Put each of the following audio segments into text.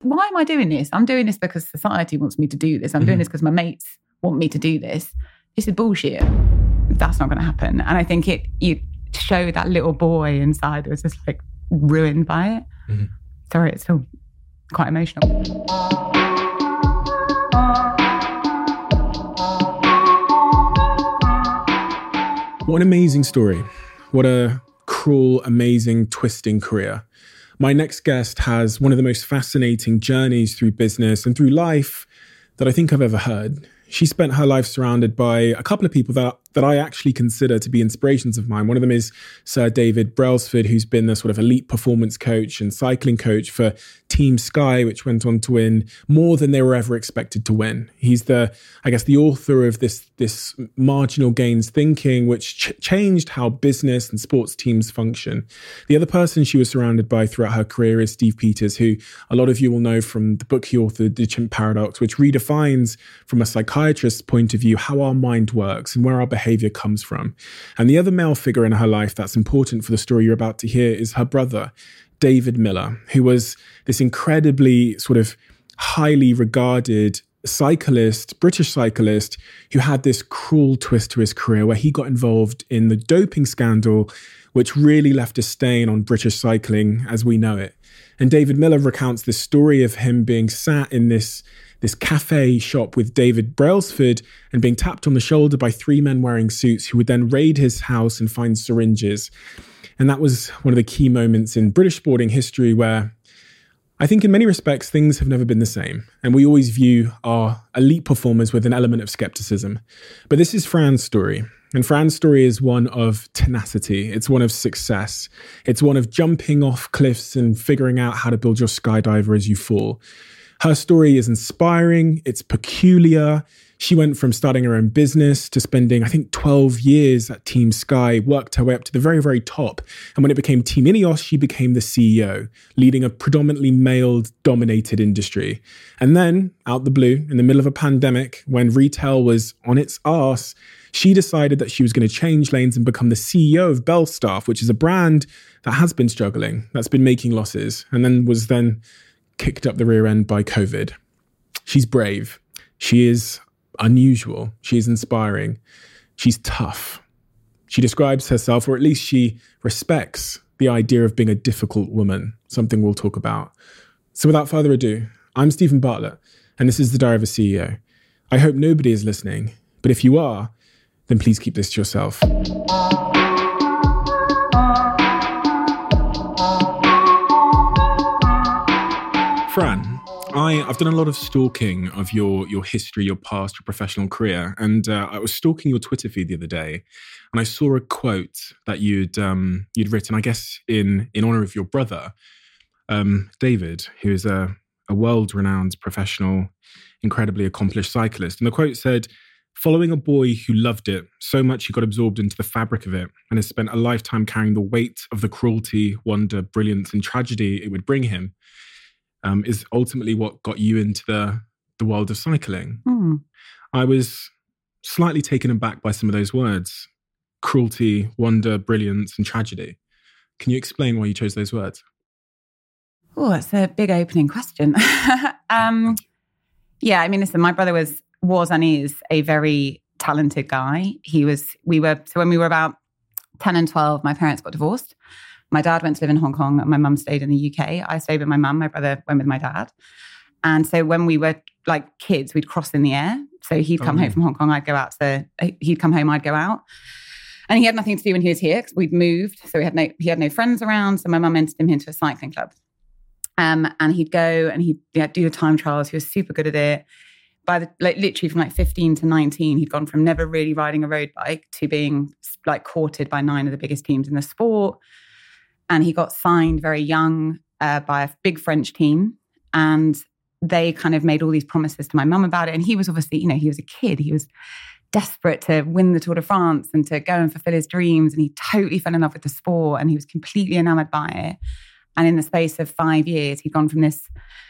why am I doing this? I'm doing this because society wants me to do this. I'm doing this because my mates want me to do this. This is bullshit. That's not going to happen. And I think you show that little boy inside who was just like ruined by it. Mm-hmm. Sorry, it's still quite emotional. What an amazing story. What a cruel, amazing, twisting career. My next guest has one of the most fascinating journeys through business and through life that I think I've ever heard. She spent her life surrounded by a couple of people that I actually consider to be inspirations of mine. One of them is Sir David Brailsford, who's been the sort of elite performance coach and cycling coach for Team Sky, which went on to win more than they were ever expected to win. He's the author of this marginal gains thinking, which changed how business and sports teams function. The other person she was surrounded by throughout her career is Steve Peters, who a lot of you will know from the book he authored, The Chimp Paradox, which redefines from a psychiatrist's point of view how our mind works and where our behavior comes from. And the other male figure in her life that's important for the story you're about to hear is her brother, David Miller, who was this incredibly sort of highly regarded British cyclist, who had this cruel twist to his career where he got involved in the doping scandal, which really left a stain on British cycling as we know it. And David Miller recounts this story of him being sat in this cafe shop with David Brailsford and being tapped on the shoulder by three men wearing suits who would then raid his house and find syringes. And that was one of the key moments in British sporting history where I think in many respects, things have never been the same. And we always view our elite performers with an element of skepticism. But this is Fran's story. And Fran's story is one of tenacity. It's one of success. It's one of jumping off cliffs and figuring out how to build your skydiver as you fall. Her story is inspiring. It's peculiar. She went from starting her own business to spending, I think, 12 years at Team Sky, worked her way up to the very, very top. And when it became Team Ineos, she became the CEO, leading a predominantly male-dominated industry. And then, out the blue, in the middle of a pandemic, when retail was on its arse, she decided that she was going to change lanes and become the CEO of Belstaff, which is a brand that has been struggling, that's been making losses, and then was kicked up the rear end by COVID. She's brave. She is unusual. She is inspiring. She's tough. She describes herself, or at least she respects the idea of being a difficult woman, something we'll talk about. So without further ado, I'm Stephen Bartlett, and this is The Diary of a CEO. I hope nobody is listening, but if you are, then please keep this to yourself. Fran, I've done a lot of stalking of your history, your past, your professional career. And I was stalking your Twitter feed the other day, and I saw a quote that you'd written, I guess, in honor of your brother, David, who is a world-renowned professional, incredibly accomplished cyclist. And the quote said, "Following a boy who loved it so much he got absorbed into the fabric of it and has spent a lifetime carrying the weight of the cruelty, wonder, brilliance, and tragedy it would bring him, is ultimately what got you into the world of cycling." I was slightly taken aback by some of those words. Cruelty, wonder, brilliance, and tragedy. Can you explain why you chose those words? Oh, that's a big opening question. Yeah, I mean, listen, my brother was and is a very talented guy. When we were about 10 and 12, my parents got divorced. My dad went to live in Hong Kong and my mum stayed in the UK. I stayed with my mum. My brother went with my dad. And so when we were like kids, we'd cross in the air. So he'd come home from Hong Kong. He'd come home, I'd go out. And he had nothing to do when he was here because we'd moved. So he had no friends around. So my mum entered him into a cycling club. And he'd go and he'd do the time trials. He was super good at it. Literally from 15 to 19, he'd gone from never really riding a road bike to being courted by 9 of the biggest teams in the sport. And he got signed very young by a big French team. And they kind of made all these promises to my mum about it. And he was obviously, he was a kid. He was desperate to win the Tour de France and to go and fulfill his dreams. And he totally fell in love with the sport and he was completely enamored by it. And in the space of 5 years, he'd gone from this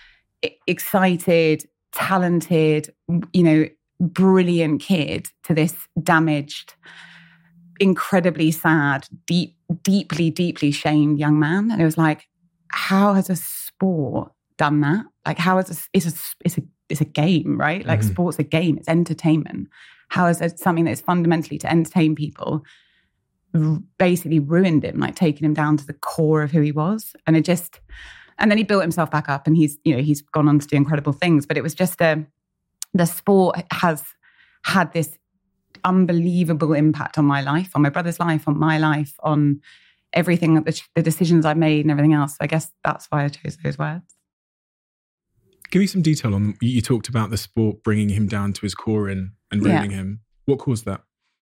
excited, talented, brilliant kid to this damaged, incredibly sad, deeply, deeply shamed young man. And it was like, how has a sport done that? Like, how is it's a game, right? Like sport's a game, it's entertainment. How is it something that is fundamentally to entertain people basically ruined him, like taking him down to the core of who he was? And then he built himself back up, and he's gone on to do incredible things. But it was just the sport has had this unbelievable impact on my life, on my brother's life, on my life, on everything, the decisions I made and everything else. So I guess that's why I chose those words. Give me some detail on, you talked about the sport bringing him down to his core and ruining him. What caused that?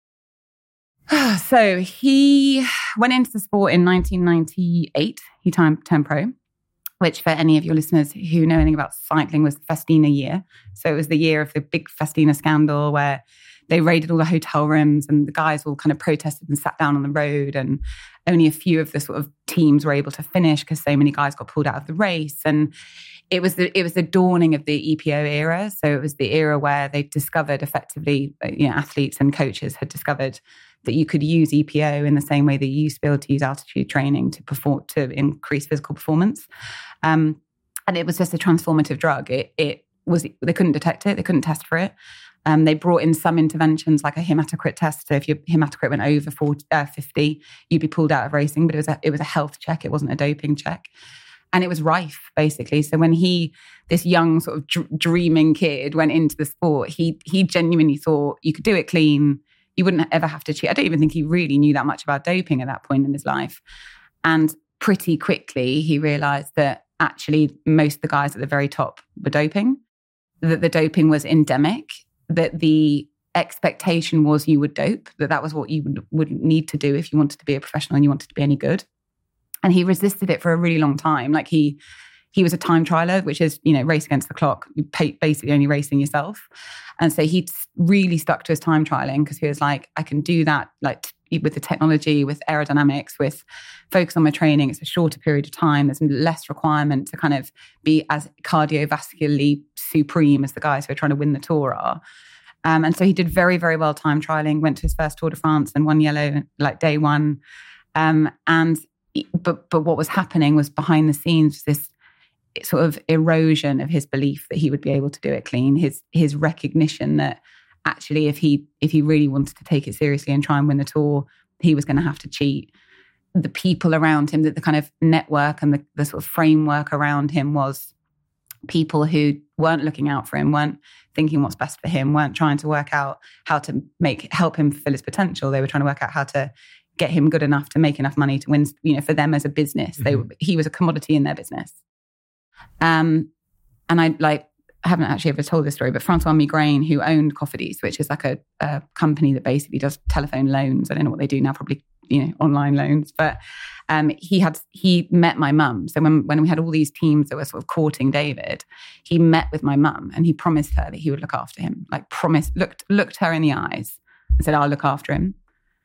So he went into the sport in 1998. He turned pro, which for any of your listeners who know anything about cycling was the Festina year. So it was the year of the big Festina scandal where they raided all the hotel rooms and the guys all kind of protested and sat down on the road, and only a few of the sort of teams were able to finish because so many guys got pulled out of the race. And it was the dawning of the EPO era. So it was the era where they discovered effectively, athletes and coaches had discovered that you could use EPO in the same way that you used to be able to use altitude training to increase physical performance. And it was just a transformative drug. They couldn't detect it. They couldn't test for it. They brought in some interventions like a hematocrit test. So if your hematocrit went over 50, you'd be pulled out of racing. But it was a health check. It wasn't a doping check. And it was rife, basically. So when this young sort of dreaming kid went into the sport, he genuinely thought you could do it clean. You wouldn't ever have to cheat. I don't even think he really knew that much about doping at that point in his life. And pretty quickly, he realized that actually most of the guys at the very top were doping, that the doping was endemic, that the expectation was you would dope, that was what you would need to do if you wanted to be a professional and you wanted to be any good. And he resisted it for a really long time. Like he was a time trialer, which is, race against the clock. You basically only racing yourself. And so he really stuck to his time trialing because he was like, I can do that like with the technology, with aerodynamics, with focus on my training. It's a shorter period of time. There's less requirement to kind of be as cardiovascularly supreme as the guys who are trying to win the Tour are. And so he did very, very well time trialing, went to his first Tour de France and won yellow like day one. But what was happening was behind the scenes, this sort of erosion of his belief that he would be able to do it clean, his recognition that actually if he really wanted to take it seriously and try and win the Tour, he was going to have to cheat. The people around him, that the kind of network and the sort of framework around him was people who weren't looking out for him, weren't thinking what's best for him, weren't trying to work out how to help him fulfill his potential. They were trying to work out how to get him good enough to make enough money to win, for them as a business. He was a commodity in their business. And I haven't actually ever told this story, but Francois Migraine, who owned Cofidis, which is like a company that basically does telephone loans. I don't know what they do now, probably, online loans. But he met my mum. So when we had all these teams that were sort of courting David, he met with my mum and he promised her that he would look after him. Like looked her in the eyes and said, I'll look after him.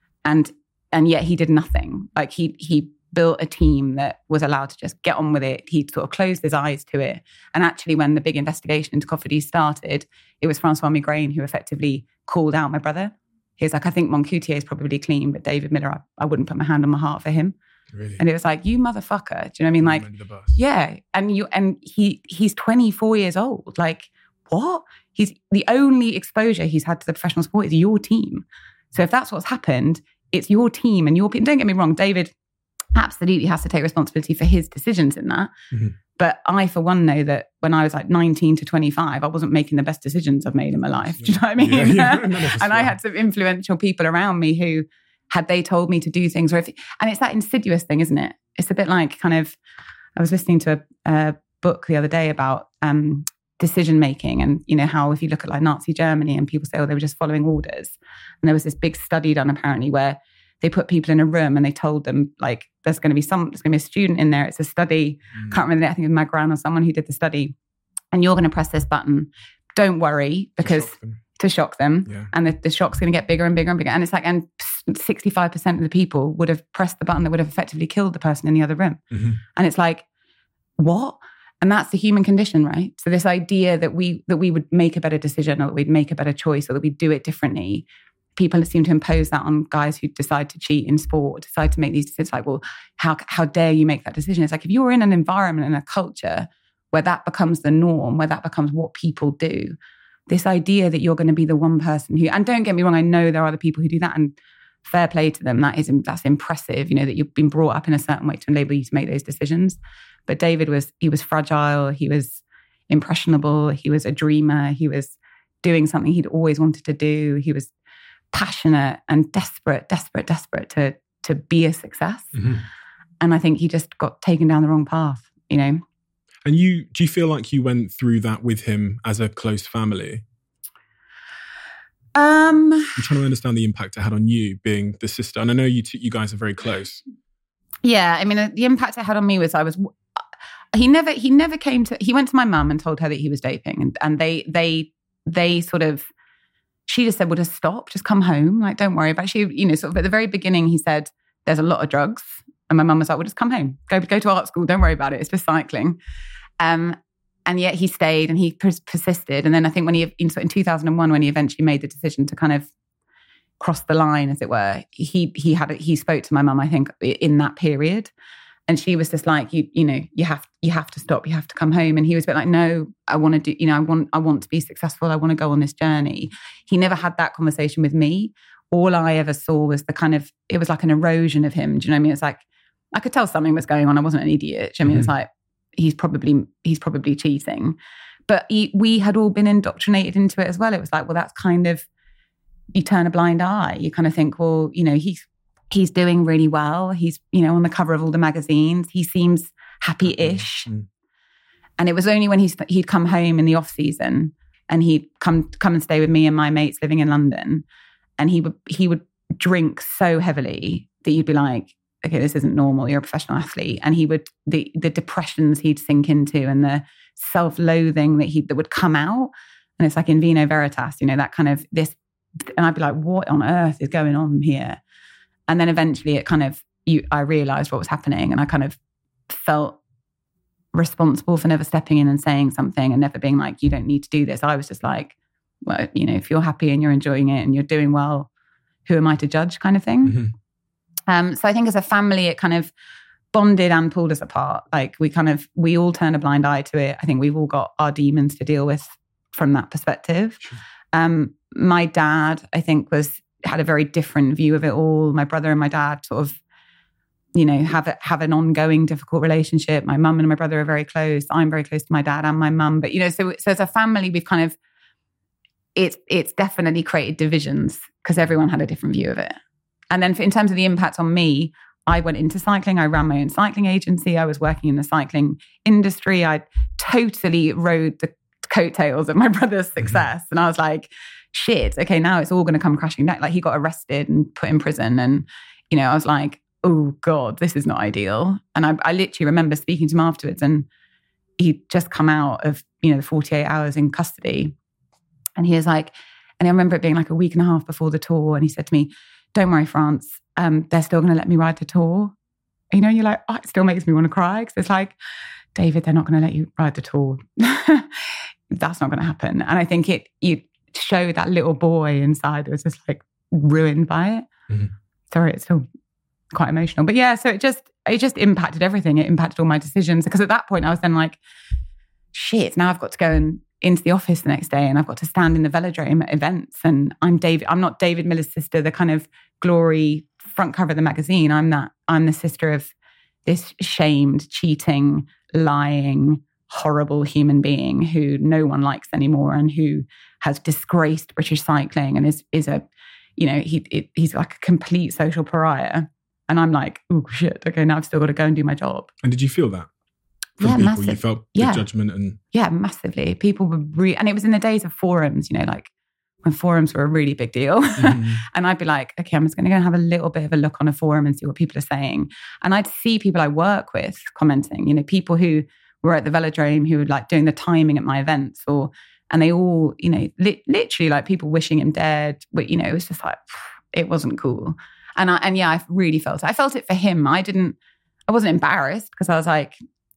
And yet he did nothing. Like he built a team that was allowed to just get on with it. He sort of closed his eyes to it. And actually, when the big investigation into Cofidis started, it was Francois Migraine who effectively called out my brother. He was like, I think Moncoutier is probably clean, but David Miller, I wouldn't put my hand on my heart for him. Really? And it was like, you motherfucker. Do you know what I mean? Like, yeah. And he's 24 years old. Like, what? He's the only exposure he's had to the professional sport is your team. So if that's what's happened, it's your team and your people. Don't get me wrong, David absolutely has to take responsibility for his decisions in that. Mm-hmm. But I, for one, know that when I was like 19 to 25, I wasn't making the best decisions I've made in my life. Do you know what I mean? Yeah. And I had some influential people around me who, had they told me to do things, and it's that insidious thing, isn't it? It's a bit like I was listening to a book the other day about decision making, and how if you look at like Nazi Germany and people say, oh, they were just following orders. And there was this big study done apparently where they put people in a room and they told them like, there's going to be a student in there. It's a study. Can't remember. I think it was Magran or someone who did the study. And you're going to press this button. Don't worry, because to shock them. Yeah. And the shock's going to get bigger and bigger and bigger. And it's like, and 65% of the people would have pressed the button that would have effectively killed the person in the other room. Mm-hmm. And it's like, what? And that's the human condition, right? So this idea that we would make a better decision, or that we'd make a better choice, or that we'd do it differently. People seem to impose that on guys who decide to cheat in sport, decide to make these decisions. Like, well, how dare you make that decision? It's like, if you're in an environment and a culture where that becomes the norm, where that becomes what people do. This idea that you're going to be the one person who, and don't get me wrong, I know there are other people who do that, and fair play to them. That's impressive, that you've been brought up in a certain way to enable you to make those decisions. But David was fragile. He was impressionable. He was a dreamer. He was doing something he'd always wanted to do. He was passionate and desperate to be a success. Mm-hmm. And I think he just got taken down the wrong path, And do you feel like you went through that with him as a close family? I'm trying to understand the impact it had on you being the sister. And I know you guys are very close. Yeah. I mean, the impact it had on me was he never came to, he went to my mum and told her that he was doping. And they sort of, she just said, well, just stop, just come home. Like, don't worry about it. She, sort of at the very beginning, he said, there's a lot of drugs. And my mum was like, well, just come home, go to art school. Don't worry about it. It's just cycling. And yet he stayed and he persisted. And then I think when in 2001, when he eventually made the decision to kind of cross the line, as it were, he spoke to my mum, I think, in that period. And she was just like, you have to stop, you have to come home. And he was a bit like, no, I want to do, I want to be successful. I want to go on this journey. He never had that conversation with me. All I ever saw was it was like an erosion of him. Do you know what I mean? It's like, I could tell something was going on. I wasn't an idiot. Do you know what I mean? It's like, he's probably cheating. But we had all been indoctrinated into it as well. It was like, well, that's kind of, you turn a blind eye. You kind of think, well, he's doing really well. He's, on the cover of all the magazines. He seems happy-ish. Mm-hmm. And it was only when he'd come home in the off season and he'd come and stay with me and my mates living in London. And he would drink so heavily that you'd be like, okay, this isn't normal. You're a professional athlete. And the depressions he'd sink into and the self-loathing that would come out. And it's like in vino veritas, that kind of this. And I'd be like, what on earth is going on here? And then eventually I realized what was happening, and I kind of felt responsible for never stepping in and saying something and never being like, you don't need to do this. I was just like, well, if you're happy and you're enjoying it and you're doing well, who am I to judge, kind of thing. Mm-hmm. So I think as a family, it kind of bonded and pulled us apart. Like we all turn a blind eye to it. I think we've all got our demons to deal with from that perspective. Sure. My dad, I think, had a very different view of it all. My brother and my dad sort of, have an ongoing difficult relationship. My mum and my brother are very close. I'm very close to my dad and my mum. But, so as a family, we've kind of, it's definitely created divisions because everyone had a different view of it. And then in terms of the impact on me, I went into cycling. I ran my own cycling agency. I was working in the cycling industry. I totally rode the coattails of my brother's success. And I was like, shit, okay, now it's all going to come crashing down. Like, he got arrested and put in prison. And, I was like, oh God, this is not ideal. And I literally remember speaking to him afterwards, and he'd just come out of, the 48 hours in custody. And he was like, and I remember it being like a week and a half before the tour. And he said to me, don't worry, France, they're still going to let me ride the tour. You're like, oh, it still makes me want to cry. Because it's like, David, they're not going to let you ride the tour. That's not going to happen. And I think you show that little boy inside that was just like ruined by it. Mm-hmm. Sorry, it's still quite emotional. But yeah, so it just impacted everything. It impacted all my decisions. Because at that point I was then like, shit, now I've got to go into the office the next day and I've got to stand in the velodrome at events. And I'm not David Miller's sister, the kind of glory front cover of the magazine. I'm the sister of this shamed, cheating, lying, horrible human being who no one likes anymore and who has disgraced British cycling and is a, he's like a complete social pariah. And I'm like, oh shit, okay, now I've still got to go and do my job. And did you feel that? From people, massive. You felt the judgment and... Yeah, massively. People were and it was in the days of forums, like when forums were a really big deal. Mm-hmm. And I'd be like, okay, I'm just going to go and have a little bit of a look on a forum and see what people are saying. And I'd see people I work with commenting, people who were at the velodrome who were like doing the timing at my events and they all, literally like people wishing him dead. But, it was just like, it wasn't cool. And I really felt it. I felt it for him. I wasn't embarrassed because I was like,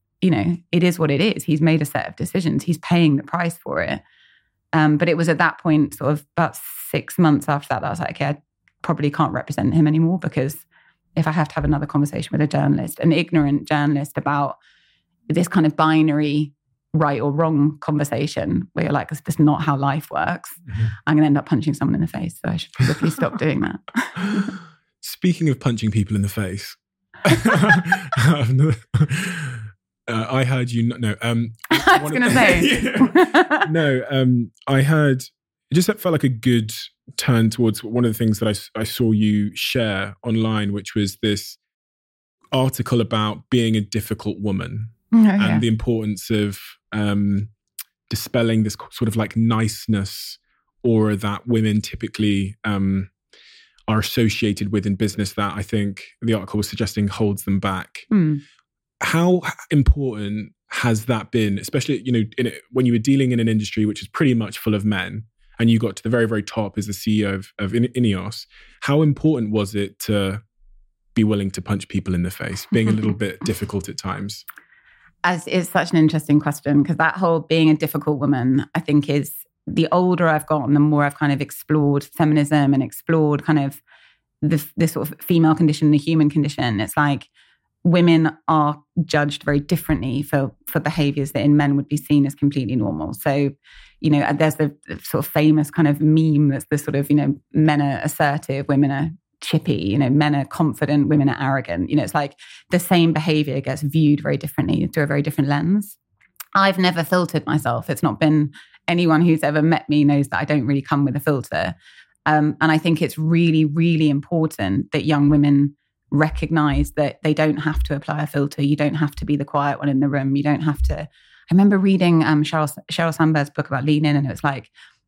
it is what it is. He's made a set of decisions. He's paying the price for it. But it was at that point, sort of about 6 months after that I was like, okay, I probably can't represent him anymore, because if I have to have another conversation with a journalist, an ignorant journalist about this kind of binary right or wrong conversation where you're like, that's just not how life works. Mm-hmm. I'm going to end up punching someone in the face. So I should probably stop doing that. Speaking of punching people in the face, I heard you. No, I was going to say. No, I heard, it just felt like a good turn towards one of the things that I saw you share online, which was this article about being a difficult woman and the importance of dispelling this sort of like niceness aura that women typically are associated with in business that I think the article was suggesting holds them back. How important has that been, especially, when you were dealing in an industry which is pretty much full of men and you got to the very, very top as the CEO of INEOS? How important was it to be willing to punch people in the face, being a little bit difficult at times? As is such an interesting question, because that whole being a difficult woman, I think, is the older I've gotten, the more I've kind of explored feminism and explored kind of this sort of female condition, the human condition. It's like women are judged very differently for behaviors that in men would be seen as completely normal. So, there's the sort of famous kind of meme that's the sort of, men are assertive, women are chippy, men are confident, women are arrogant. It's like the same behavior gets viewed very differently through a very different lens. I've never filtered myself. It's not been, anyone who's ever met me knows that I don't really come with a filter. And I think it's really, really important that young women recognize that they don't have to apply a filter. You don't have to be the quiet one in the room. You don't have to. I remember reading Sheryl Sandberg's book about Lean In, and it was like,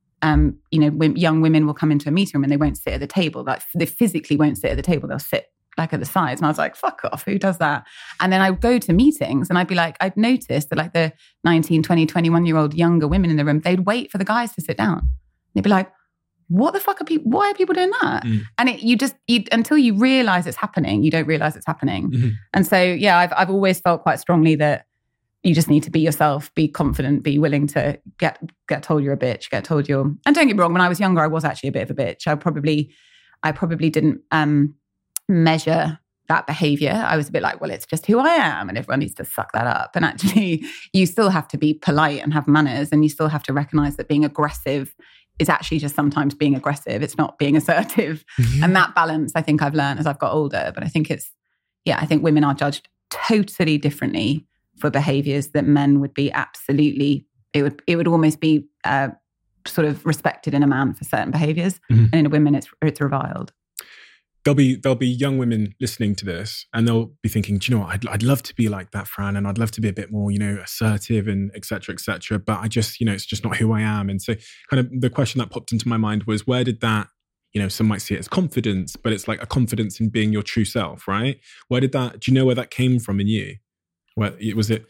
young women will come into a meeting room and they won't sit at the table. Like, they physically won't sit at the table. They'll sit like at the sides. And I was like, fuck off, who does that? And then I would go to meetings and I'd be like, I'd noticed that like the 19, 20, 21-year-old younger women in the room, they'd wait for the guys to sit down. They'd be like, what the fuck are people, why are people doing that? And until you realize it's happening, you don't realize it's happening. Mm-hmm. And so, yeah, I've always felt quite strongly that you just need to be yourself, be confident, be willing to get told you're a bitch, get told you're, and don't get me wrong, when I was younger, I was actually a bit of a bitch. I probably didn't measure that behavior. I was a bit like, well, it's just who I am and everyone needs to suck that up. And actually, you still have to be polite and have manners, and you still have to recognize that being aggressive is actually just sometimes being aggressive. It's not being assertive. Yeah. And that balance, I think I've learned as I've got older. But I think I think women are judged totally differently for behaviors that men would be absolutely, it would almost be sort of respected in a man for certain behaviors. Mm-hmm. And in a woman, it's reviled. There'll be young women listening to this and they'll be thinking, do you know what, I'd love to be like that, Fran, and I'd love to be a bit more, assertive and et cetera, but I just, it's just not who I am. And so kind of the question that popped into my mind was, where did that, some might see it as confidence, but it's like a confidence in being your true self, right? Do you know where that came from in you? Was it,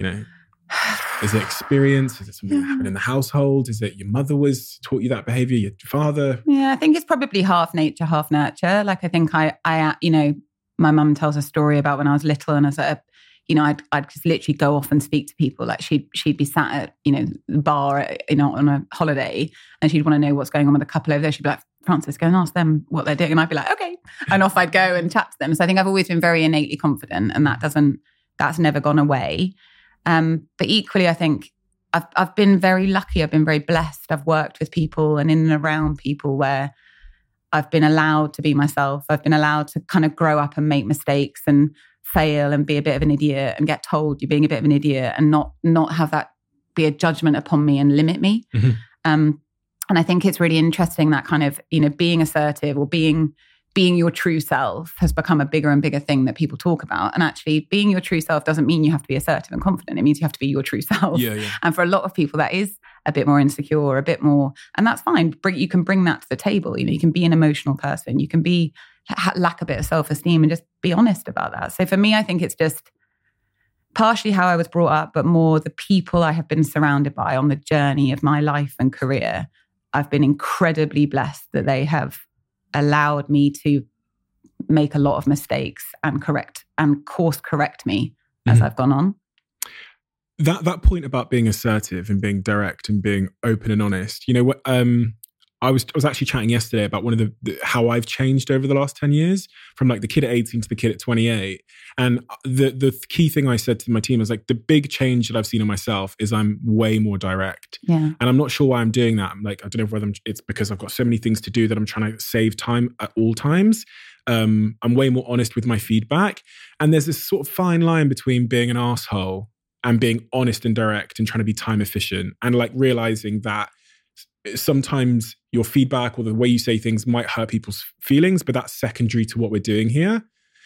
is it experience? Is it something that happened in the household? Is it your mother taught you that behavior? Your father? Yeah, I think it's probably half nature, half nurture. Like, I think I my mum tells a story about when I was little and I'd just literally go off and speak to people. Like, she'd be sat at, the bar, on a holiday, and she'd want to know what's going on with a couple over there. She'd be like, Frances, go and ask them what they're doing. And I'd be like, okay. And off I'd go and chat to them. So I think I've always been very innately confident, and that's never gone away. But equally, I think I've been very lucky. I've been very blessed. I've worked with people and in and around people where I've been allowed to be myself. I've been allowed to kind of grow up and make mistakes and fail and be a bit of an idiot and get told you're being a bit of an idiot and not have that be a judgment upon me and limit me. Mm-hmm. And I think it's really interesting that kind of, being assertive or being your true self has become a bigger and bigger thing that people talk about. And actually, being your true self doesn't mean you have to be assertive and confident. It means you have to be your true self. Yeah. And for a lot of people, that is a bit more insecure, a bit more, and that's fine. You can bring that to the table. You can be an emotional person. You can lack a bit of self-esteem and just be honest about that. So for me, I think it's just partially how I was brought up, but more the people I have been surrounded by on the journey of my life and career. I've been incredibly blessed that they have allowed me to make a lot of mistakes and course correct me as I've gone on. That point about being assertive and being direct and being open and honest, I was actually chatting yesterday about one of the how I've changed over the last 10 years from like the kid at 18 to the kid at 28. And the key thing I said to my team was like, the big change that I've seen in myself is I'm way more direct. Yeah. And I'm not sure why I'm doing that. I'm like, I don't know whether it's because I've got so many things to do that I'm trying to save time at all times. I'm way more honest with my feedback. And there's this sort of fine line between being an asshole and being honest and direct and trying to be time efficient, and like realizing that sometimes your feedback or the way you say things might hurt people's feelings, but that's secondary to what we're doing here.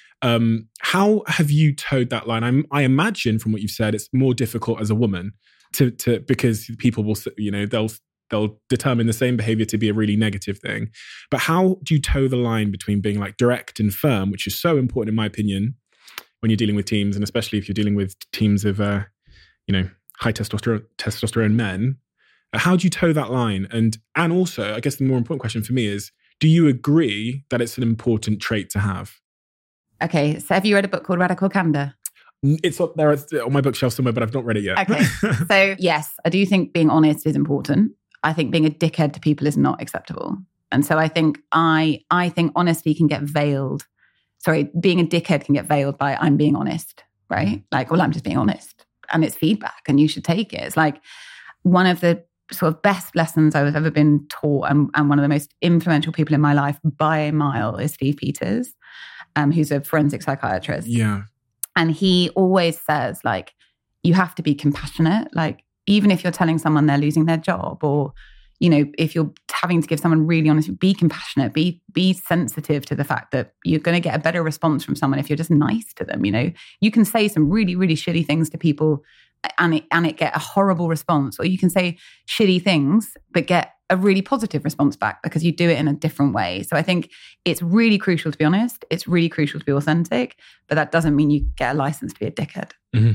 How have you towed that line? I imagine from what you've said, it's more difficult as a woman to because people will, they'll determine the same behavior to be a really negative thing. But how do you toe the line between being like direct and firm, which is so important in my opinion when you're dealing with teams, and especially if you're dealing with teams of high testosterone men? How do you toe that line? And also, I guess the more important question for me is, do you agree that it's an important trait to have? Okay, so have you read a book called Radical Candor? It's up there on my bookshelf somewhere, but I've not read it yet. Okay, so yes, I do think being honest is important. I think being a dickhead to people is not acceptable. And so I think honesty can get veiled. Sorry, being a dickhead can get veiled by I'm being honest, right? Like, well, I'm just being honest. And it's feedback and you should take it. It's like one of the sort of best lessons I've ever been taught, and one of the most influential people in my life by a mile is Steve Peters, who's a forensic psychiatrist. Yeah. And he always says, like, you have to be compassionate. Like, even if you're telling someone they're losing their job, or, if you're having to give someone really honest, be compassionate, be sensitive to the fact that you're going to get a better response from someone if you're just nice to them. You can say some really, really shitty things to people and it get a horrible response, or you can say shitty things but get a really positive response back because you do it in a different way. So I think it's really crucial to be honest. It's really crucial to be authentic, but that doesn't mean you get a license to be a dickhead. Mm-hmm.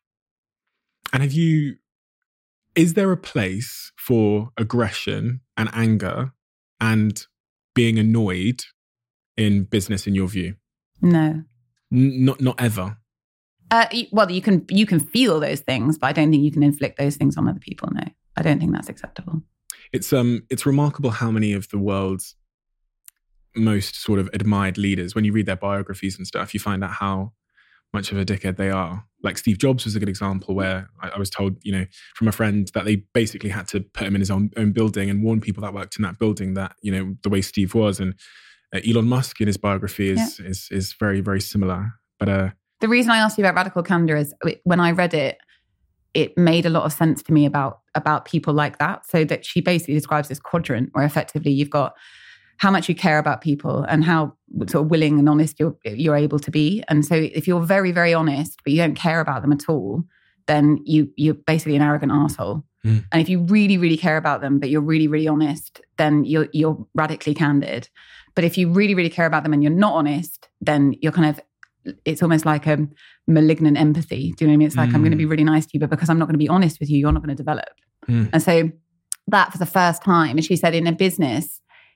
And is there a place for aggression and anger and being annoyed in business in your view? No. Not ever. Well, you can feel those things, but I don't think you can inflict those things on other people. No, I don't think that's acceptable. It's remarkable how many of the world's most sort of admired leaders, when you read their biographies and stuff, you find out how much of a dickhead they are. Like Steve Jobs was a good example where I was told, from a friend that they basically had to put him in his own building and warn people that worked in that building that, the way Steve was. And Elon Musk in his biography is very, very similar. But the reason I asked you about Radical Candor is when I read it, it made a lot of sense to me about people like that. So that she basically describes this quadrant where effectively you've got how much you care about people and how sort of willing and honest you're able to be. And so if you're very, very honest, but you don't care about them at all, then you're basically an arrogant asshole. Mm. And if you really, really care about them, but you're really, really honest, then you're radically candid. But if you really, really care about them and you're not honest, then you're kind of, it's almost like a malignant empathy. Do you know what I mean? It's like, I'm going to be really nice to you, but because I'm not going to be honest with you, you're not going to develop. Mm. And so that for the first time, and she said in a business,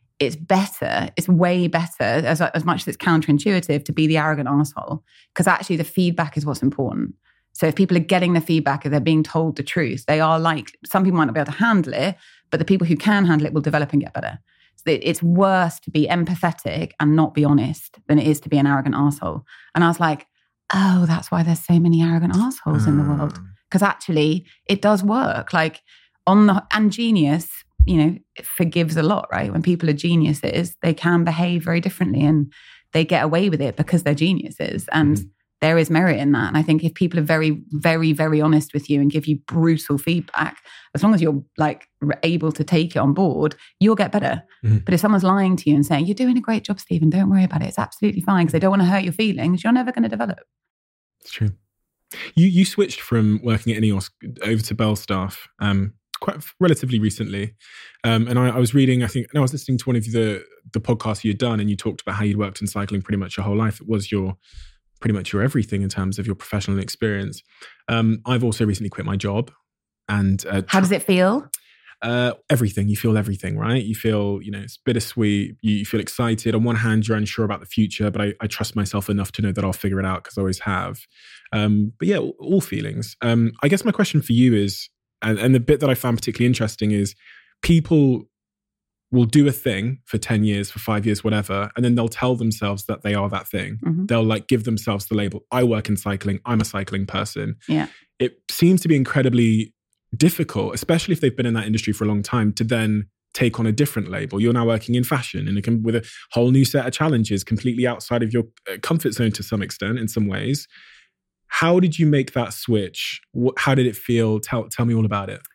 it's way better, as much as it's counterintuitive, to be the arrogant asshole, because actually the feedback is what's important. So if people are getting the feedback, if they're being told the truth, they are like, some people might not be able to handle it, but the people who can handle it will develop and get better. It's worse to be empathetic and not be honest than it is to be an arrogant asshole. And I was like, oh, that's why there's so many arrogant assholes in the world. Because actually it does work. Like and genius, it forgives a lot, right? When people are geniuses, they can behave very differently and they get away with it because they're geniuses. And there is merit in that. And I think if people are very, very, very honest with you and give you brutal feedback, as long as you're like able to take it on board, you'll get better. Mm-hmm. But if someone's lying to you and saying, you're doing a great job, Stephen, don't worry about it, it's absolutely fine, because they don't want to hurt your feelings, you're never going to develop. It's true. You switched from working at INEOS over to Belstaff quite relatively recently. And I was reading, I was listening to one of the podcasts you had done, and you talked about how you'd worked in cycling pretty much your whole life. It was pretty much your everything in terms of your professional experience. I've also recently quit my job. And how does it feel? Everything. You feel everything, right? You feel, it's bittersweet. You feel excited. On one hand, you're unsure about the future, but I trust myself enough to know that I'll figure it out, because I always have. But yeah, all feelings. I guess my question for you is, and the bit that I found particularly interesting is, people will do a thing for 10 years, for 5 years, whatever, and then they'll tell themselves that they are that thing. They'll like give themselves the label, I work in cycling, I'm a cycling person. Yeah. It seems to be incredibly difficult, especially if they've been in that industry for a long time, to then take on a different label. You're now working in fashion and it can, with a whole new set of challenges completely outside of your comfort zone to some extent, in some ways. How did you make that switch? How did it feel? Tell me all about it.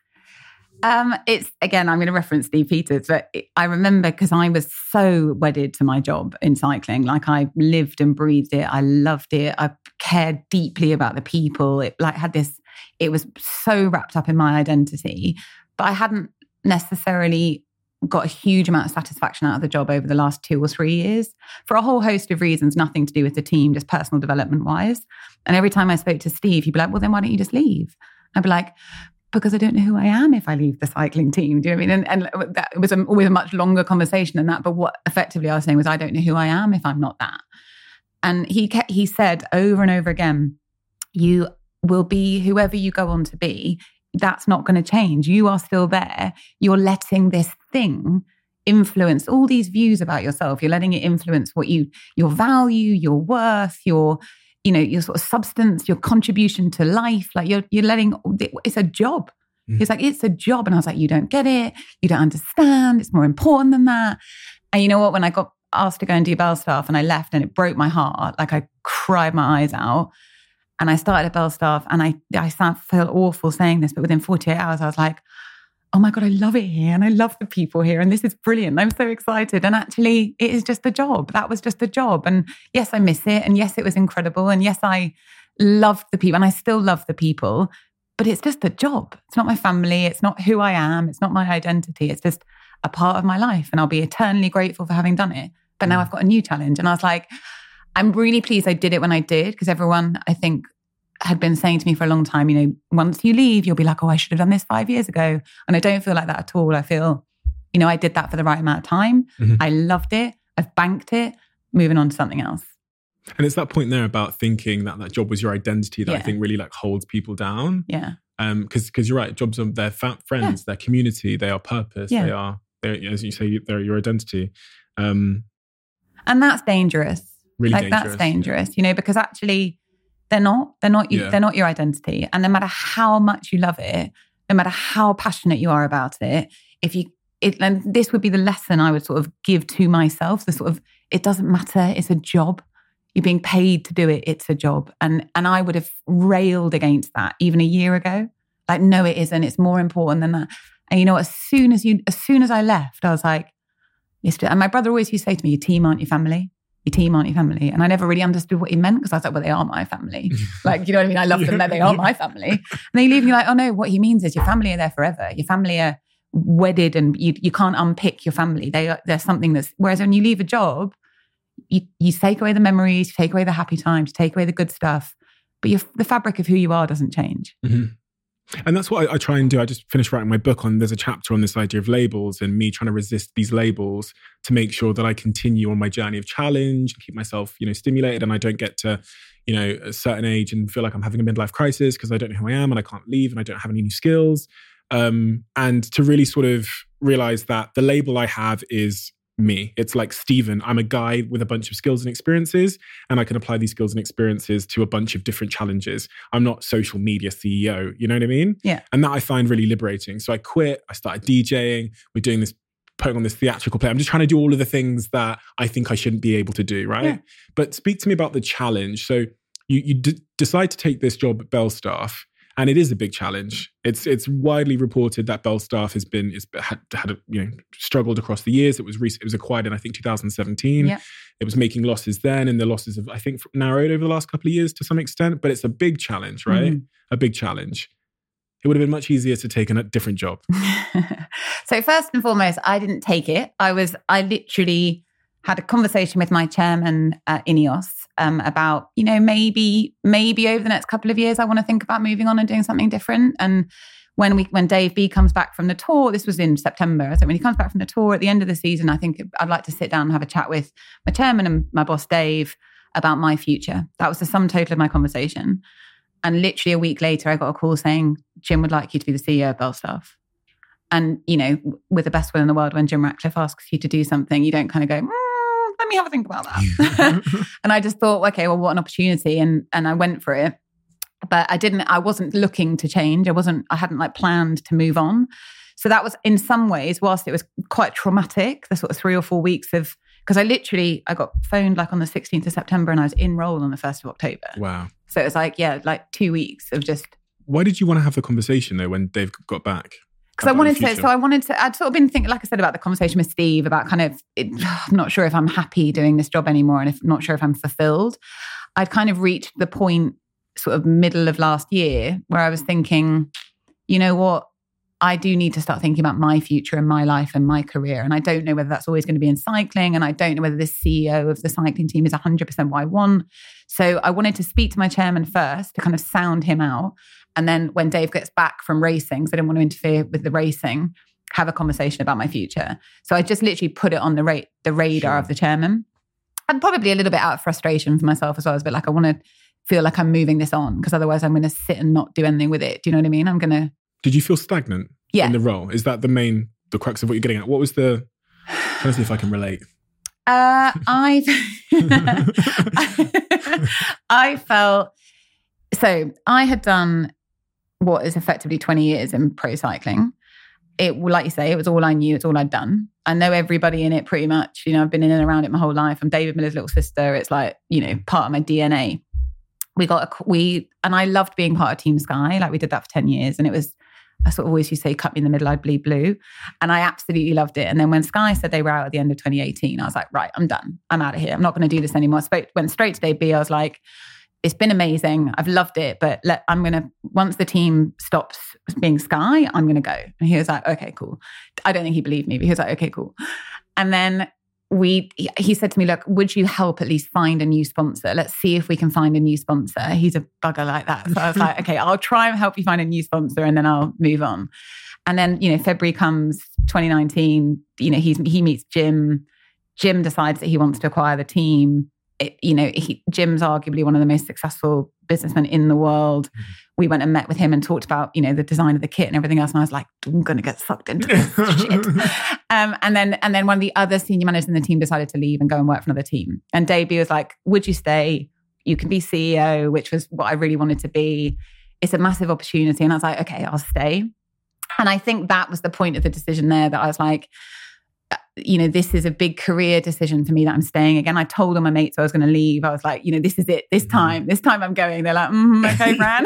It's, again, I'm going to reference Steve Peters, but I remember because I was so wedded to my job in cycling. Like I lived and breathed it. I loved it. I cared deeply about the people. It was so wrapped up in my identity, but I hadn't necessarily got a huge amount of satisfaction out of the job over the last 2 or 3 years for a whole host of reasons, nothing to do with the team, just personal development wise. And every time I spoke to Steve, he'd be like, well, then why don't you just leave? I'd be like, because I don't know who I am if I leave the cycling team. Do you know what I mean? And that, it was always a much longer conversation than that. But what effectively I was saying was, I don't know who I am if I'm not that. And he said over and over again, you will be whoever you go on to be. That's not going to change. You are still there. You're letting this thing influence all these views about yourself. You're letting it influence what your value, your worth, your sort of substance, your contribution to life. Like you're letting, it's a job. He's like, it's a job. And I was like, you don't get it. You don't understand. It's more important than that. And you know what? When I got asked to go and do Belstaff and I left and it broke my heart, like I cried my eyes out. And I started at Belstaff and I feel awful saying this, but within 48 hours, I was like, oh my God, I love it here. And I love the people here. And this is brilliant. I'm so excited. And actually, it is just a job. That was just a job. And yes, I miss it. And yes, it was incredible. And yes, I loved the people. And I still love the people. But it's just a job. It's not my family. It's not who I am. It's not my identity. It's just a part of my life. And I'll be eternally grateful for having done it. But now I've got a new challenge. And I was like, I'm really pleased I did it when I did. Because everyone, I think, had been saying to me for a long time, once you leave, you'll be like, oh, I should have done this 5 years ago. And I don't feel like that at all. I feel, I did that for the right amount of time. I loved it. I've banked it, moving on to something else. And it's that point there about thinking that job was your identity that I think really like holds people down. Yeah. Because you're right, jobs are their friends, their community, they are purpose, they're, as you say, they're your identity. And that's dangerous. Really dangerous. That's dangerous, because actually, they're not your identity. And no matter how much you love it, no matter how passionate you are about it, and this would be the lesson I would sort of give to myself, the sort of, it doesn't matter, it's a job. You're being paid to do it, it's a job. And I would have railed against that even a year ago. Like, no, it isn't. It's more important than that. And as soon as I left, I was like, and my brother always used to say to me, your team aren't your family. Your team aren't your family. And I never really understood what he meant because I was like, well, they are my family. Like, you know what I mean? I love them. They are my family. And they leave me like, oh no, what he means is your family are there forever. Your family are wedded and you can't unpick your family. They're something whereas when you leave a job, you take away the memories, you take away the happy times, you take away the good stuff, but the fabric of who you are doesn't change. Mm-hmm. And that's what I try and do. I just finished writing my book there's a chapter on this idea of labels and me trying to resist these labels to make sure that I continue on my journey of challenge, keep myself, stimulated, and I don't get to, a certain age and feel like I'm having a midlife crisis because I don't know who I am and I can't leave and I don't have any new skills. And to really sort of realize that the label I have is me. It's like Stephen, I'm a guy with a bunch of skills and experiences, and I can apply these skills and experiences to a bunch of different challenges. I'm not social media CEO, you know what I mean? Yeah. And that I find really liberating. So I quit, I started DJing, we're doing this, putting on this theatrical play. I'm just trying to do all of the things that I think I shouldn't be able to do, right? Yeah. But speak to me about the challenge. So you decide to take this job at Belstaff, and it is a big challenge. It's widely reported that Belstaff had struggled across the years. It was acquired in I think 2017. Yeah. It was making losses then, and the losses have I think narrowed over the last couple of years to some extent. But it's a big challenge, right? Mm. A big challenge. It would have been much easier to take a different job. So first and foremost, I didn't take it. I literally had a conversation with my chairman at Ineos about, maybe over the next couple of years, I want to think about moving on and doing something different. And when Dave B comes back from the tour, this was in September. So when he comes back from the tour at the end of the season, I think I'd like to sit down and have a chat with my chairman and my boss, Dave, about my future. That was the sum total of my conversation. And literally a week later, I got a call saying, Jim would like you to be the CEO of Belstaff. And, you know, with the best will in the world, when Jim Ratcliffe asks you to do something, you don't kind of go, let me have a think about that. And I just thought, okay, well, what an opportunity. And I went for it. But I wasn't looking to change. I hadn't like planned to move on. So that was, in some ways, whilst it was quite traumatic, the sort of 3 or 4 weeks of, because I got phoned like on the 16th of September and I was enrolled on the 1st of October. Wow. So it was like, like 2 weeks of just. Why did you want to have the conversation though when Dave got back? Because I'd sort of been thinking, like I said, about the conversation with Steve about kind of, I'm not sure if I'm happy doing this job anymore and not sure if I'm fulfilled. I'd kind of reached the point sort of middle of last year where I was thinking, you know what? I do need to start thinking about my future and my life and my career. And I don't know whether that's always going to be in cycling. And I don't know whether the CEO of the cycling team is 100% what I want. So I wanted to speak to my chairman first to kind of sound him out. And then when Dave gets back from racing, so I didn't want to interfere with the racing, have a conversation about my future. So I just literally put it on the radar of the chairman. And probably a little bit out of frustration for myself as well. I was a bit like, I want to feel like I'm moving this on because otherwise I'm going to sit and not do anything with it. Do you know what I mean? Did you feel stagnant in the role? Is that the crux of what you're getting at? What was the, let's see if I can relate. I felt, so I had done what is effectively 20 years in pro cycling. It, like you say, it was all I knew. It's all I'd done. I know everybody in it pretty much. You know, I've been in and around it my whole life. I'm David Miller's little sister. It's like, you know, part of my DNA. And I loved being part of Team Sky. Like we did that for 10 years. And it was, I sort of always used to say, cut me in the middle, I'd bleed blue. And I absolutely loved it. And then when Sky said they were out at the end of 2018, I was like, right, I'm done. I'm out of here. I'm not going to do this anymore. Went straight to Dave B. I was like, it's been amazing. I've loved it. But once the team stops being Sky, I'm going to go. And he was like, okay, cool. I don't think he believed me, but he was like, okay, cool. And then he said to me, look, would you help at least find a new sponsor? Let's see if we can find a new sponsor. He's a bugger like that. So I was like, okay, I'll try and help you find a new sponsor and then I'll move on. And then, you know, February comes 2019, you know, he meets Jim. Jim decides that he wants to acquire the team. Jim's arguably one of the most successful businessmen in the world. We went and met with him and talked about, you know, the design of the kit and everything else. And I was like, I'm going to get sucked into this shit. And then one of the other senior managers in the team decided to leave and go and work for another team. And Dave B was like, would you stay? You can be CEO, which was what I really wanted to be. It's a massive opportunity. And I was like, okay, I'll stay. And I think that was the point of the decision there, that I was like, you know, this is a big career decision for me that I'm staying again. I told all my mates I was going to leave. I was like, you know, this is it. This time I'm going. They're like, okay, Fran.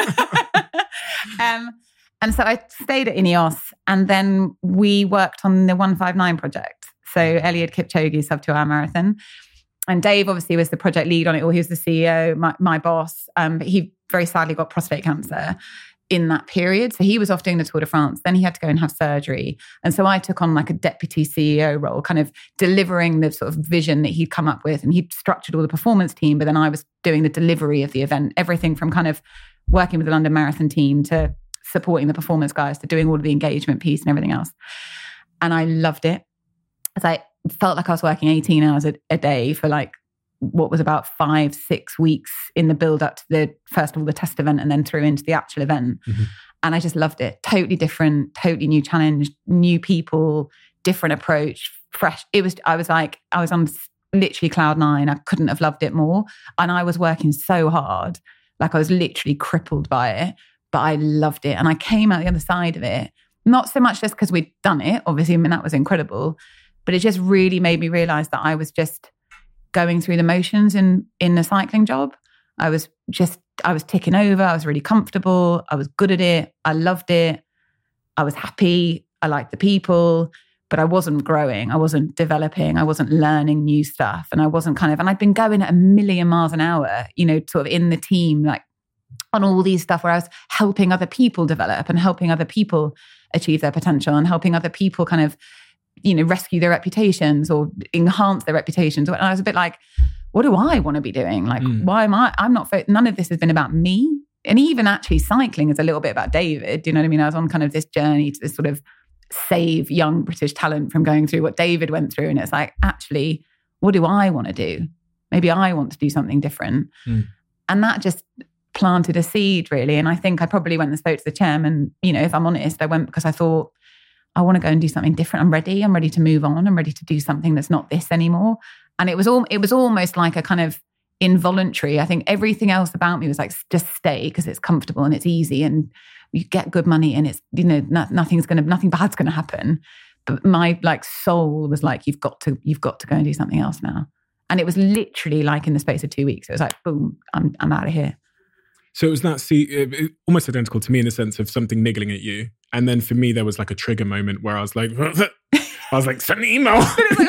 And so I stayed at Ineos, and then we worked on the 159 project. So Eliud Kipchoge's sub-2-hour marathon. And Dave obviously was the project lead on it all. He was the CEO, my boss. But he very sadly got prostate cancer in that period. So he was off doing the Tour de France. Then he had to go and have surgery. And so I took on like a deputy CEO role, kind of delivering the sort of vision that he'd come up with. And he'd structured all the performance team, but then I was doing the delivery of the event, everything from kind of working with the London Marathon team to supporting the performance guys to doing all of the engagement piece and everything else. And I loved it. As I felt like I was working 18 hours a day for like what was about 5-6 weeks in the build up to the, first of all, the test event and then through into the actual event. Mm-hmm. And I just loved it. Totally different, totally new challenge, new people, different approach, fresh. I was on literally cloud nine. I couldn't have loved it more. And I was working so hard. Like I was literally crippled by it, but I loved it. And I came out the other side of it, not so much just because we'd done it, obviously, I mean, that was incredible, but it just really made me realize that I was just going through the motions in the cycling job. I was ticking over. I was really comfortable. I was good at it. I loved it. I was happy. I liked the people, but I wasn't growing. I wasn't developing. I wasn't learning new stuff. And I wasn't and I'd been going at 1,000,000 miles an hour, you know, sort of in the team, like on all these stuff where I was helping other people develop and helping other people achieve their potential and helping other people kind of, you know, rescue their reputations or enhance their reputations. And I was a bit like, what do I want to be doing? Like, why am I'm not, none of this has been about me. And even actually cycling is a little bit about David. Do you know what I mean? I was on kind of this journey to this sort of save young British talent from going through what David went through. And it's like, actually, what do I want to do? Maybe I want to do something different. And that just planted a seed really. And I think I probably went and spoke to the chairman, you know, if I'm honest, I went because I thought, I want to go and do something different. I'm ready to move on. I'm ready to do something that's not this anymore. And it was almost like a kind of involuntary. I think everything else about me was like, just stay because it's comfortable and it's easy and you get good money and it's, nothing bad's going to happen. But my like soul was like, you've got to go and do something else now. And it was literally like in the space of 2 weeks, it was like, boom, I'm out of here. So it was that almost identical to me in the sense of something niggling at you. And then for me, there was like a trigger moment where I was like, send an email.